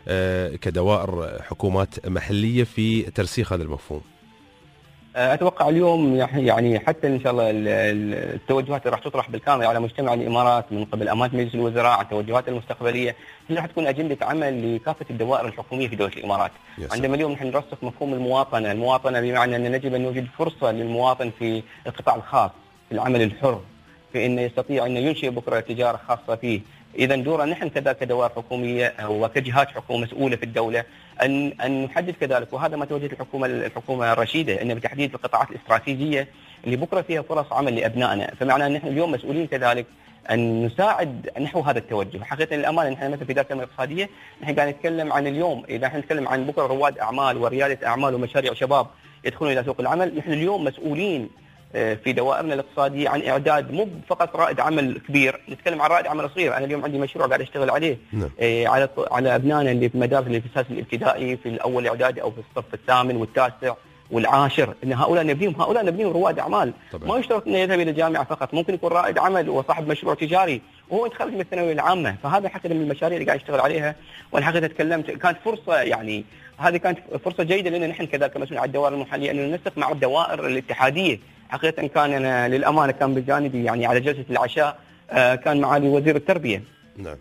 كدوائر حكومات محلية في ترسيخ هذا المفهوم؟ اتوقع اليوم يعني حتى ان شاء الله التوجهات اللي راح تطرح بالكامل على مجتمع الامارات من قبل امانه مجلس الوزراء عن التوجهات المستقبليه، هي راح تكون اجنده عمل لكافه الدوائر الحكوميه في دوله الامارات. عندما اليوم نحن نرسخ مفهوم المواطنه بمعنى ان يجب ان نوجد فرصه للمواطن في القطاع الخاص، في العمل الحر، في انه يستطيع ان ينشئ بكره تجاره خاصه فيه. اذا دورنا نحن كذلك كدوائر حكوميه وكجهات حكومه مسؤوله في الدوله ان نحدد كذلك، وهذا ما توجهت الحكومه الرشيده، ان بتحديد القطاعات الاستراتيجيه اللي بكره فيها فرص عمل لابنائنا. فمعنى ان نحن اليوم مسؤولين كذلك ان نساعد نحو هذا التوجه. حقيقه للامانه نحن مثلا في اداره الاقتصاديه نحن قاعد نتكلم عن اليوم، اذا نحن نتكلم عن بكره رواد اعمال ورياده اعمال ومشاريع شباب يدخلون الى سوق العمل، نحن اليوم مسؤولين في دوائرنا الاقتصاديه عن اعداد مو فقط رائد عمل كبير، نتكلم عن رائد عمل صغير. انا اليوم عندي مشروع قاعد اشتغل عليه على ابنائنا اللي في مدارس الاساس الابتدائي في الاول اعدادي او في الصف الثامن والتاسع والعاشر، ان هؤلاء نبنيهم رواد اعمال طبعا. ما يشترط انه يذهب الى الجامعه فقط، ممكن يكون رائد عمل وصاحب مشروع تجاري وهو يتخرج من الثانويه العامه. فهذا حقيقه من المشاريع اللي قاعد اشتغل عليها، وانا حقيقه تكلمت كانت فرصه، يعني هذه كانت فرصه جيده لنا نحن كذلك كمسؤولين على الدوائر المحليه ان ننسق مع الدوائر الاتحاديه. حقيقه كان أنا للامانه كان بجانبي يعني على جلسه العشاء كان معالي وزير التربيه. نعم.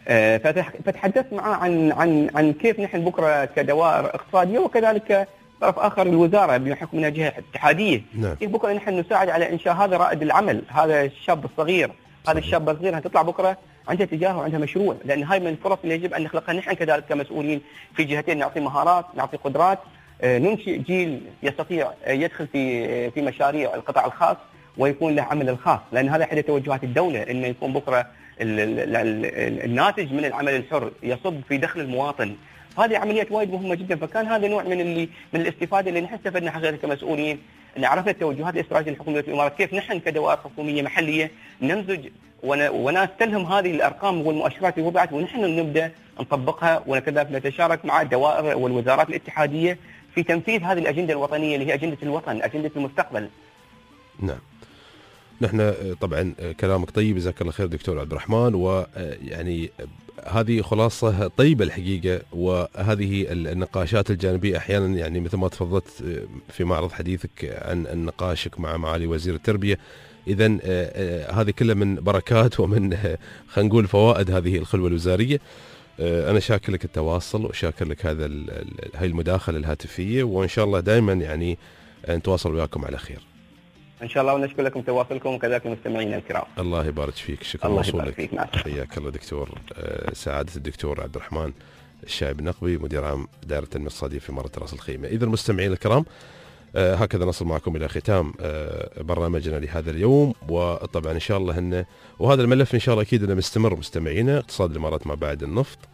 فتحدثت معه عن كيف نحن بكره كدوائر اقتصاديه وكذلك طرف اخر الوزاره بحكم انها جهه اتحاديه، نعم. كيف بكره نحن نساعد على انشاء هذا رائد العمل، هذا الشاب الصغير، هذا الشاب الصغير هتطلع بكره عندها تجاره وعندها مشروع، لان هاي من الفرص اللي يجب ان نخلقها نحن كذلك كمسؤولين في جهتين، نعطي مهارات، نعطي قدرات، ننشئ جيل يستطيع يدخل في مشاريع القطاع الخاص ويكون له عمل الخاص، لان هذا احد توجهات الدوله، انه يكون بكره الناتج من العمل الحر يصب في دخل المواطن. هذه عمليات وايد مهمه جدا. فكان هذا نوع من الاستفاده اللي نحن استفدنا حقيقه كمسؤولين، ان عرفنا التوجهات الاستراتيجيه لحكومه الامارات، كيف نحن كدوائر حكوميه محليه نمزج ونستلهم هذه الارقام والمؤشرات اللي وضعت، ونحن نبدا نطبقها، وكذلك نتشارك مع الدوائر والوزارات الاتحاديه في تنفيذ هذه الاجنده الوطنيه اللي هي اجنده الوطن، اجنده المستقبل. نعم. نحن طبعا كلامك طيب، جزاك الله خير دكتور عبد الرحمن، ويعني هذه خلاصه طيبه الحقيقه، وهذه النقاشات الجانبيه احيانا يعني مثل ما تفضلت في معرض حديثك عن نقاشك مع معالي وزير التربيه. اذا هذه كلها من بركات ومن خلينا نقول فوائد هذه الخلوه الوزاريه. انا شاكر لك التواصل وشاكر لك هاي المداخله الهاتفيه، وان شاء الله دائما يعني نتواصل وياكم على خير ان شاء الله، ونشكر لكم تواصلكم وكذلك المستمعين الكرام. الله يبارك فيك، شكرا لوصولك. حياك الله دكتور سعاده الدكتور عبد الرحمن الشايب النقبي، مدير عام دائره التنميه الاقتصاديه في اماره راس الخيمه. اذا المستمعين الكرام هكذا نصل معكم الى ختام برنامجنا لهذا اليوم، وطبعا ان شاء الله وهذا الملف ان شاء الله اكيد انه مستمر مستمعينا، اقتصاد الامارات ما بعد النفط،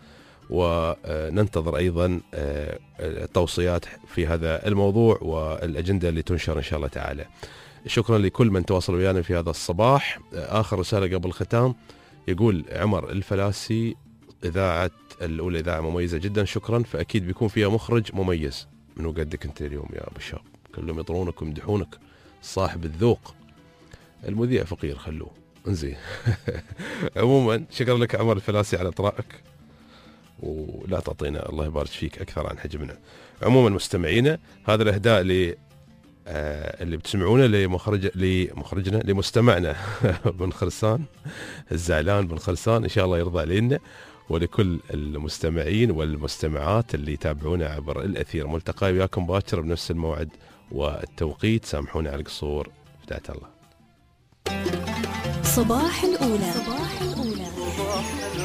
وننتظر أيضا التوصيات في هذا الموضوع والأجندة اللي تنشر إن شاء الله تعالى. شكرا لكل من تواصل ويانا في هذا الصباح. آخر رسالة قبل الختام يقول عمر الفلاسي: إذاعة الأولى إذاعة مميزة جدا، شكرا، فأكيد بيكون فيها مخرج مميز. منو قدك أنت اليوم يا أبو الشاب؟ كلهم يطرونك ويمدحونك، صاحب الذوق. المذيع فقير خلوه انزين. عموما شكرا لك عمر الفلاسي على إطرائك، ولا تعطينا الله يبارك فيك أكثر عن حجمنا. عموما مستمعينا، هذا الإهداء اللي بتسمعونه لمخرجنا لمستمعنا بن خرسان الزعلان بن خرسان، إن شاء الله يرضى علينا، ولكل المستمعين والمستمعات اللي يتابعونا عبر الأثير. ملتقى وياكم باكر بنفس الموعد والتوقيت. سامحونا على القصور. فدعت الله. صباح الأولى.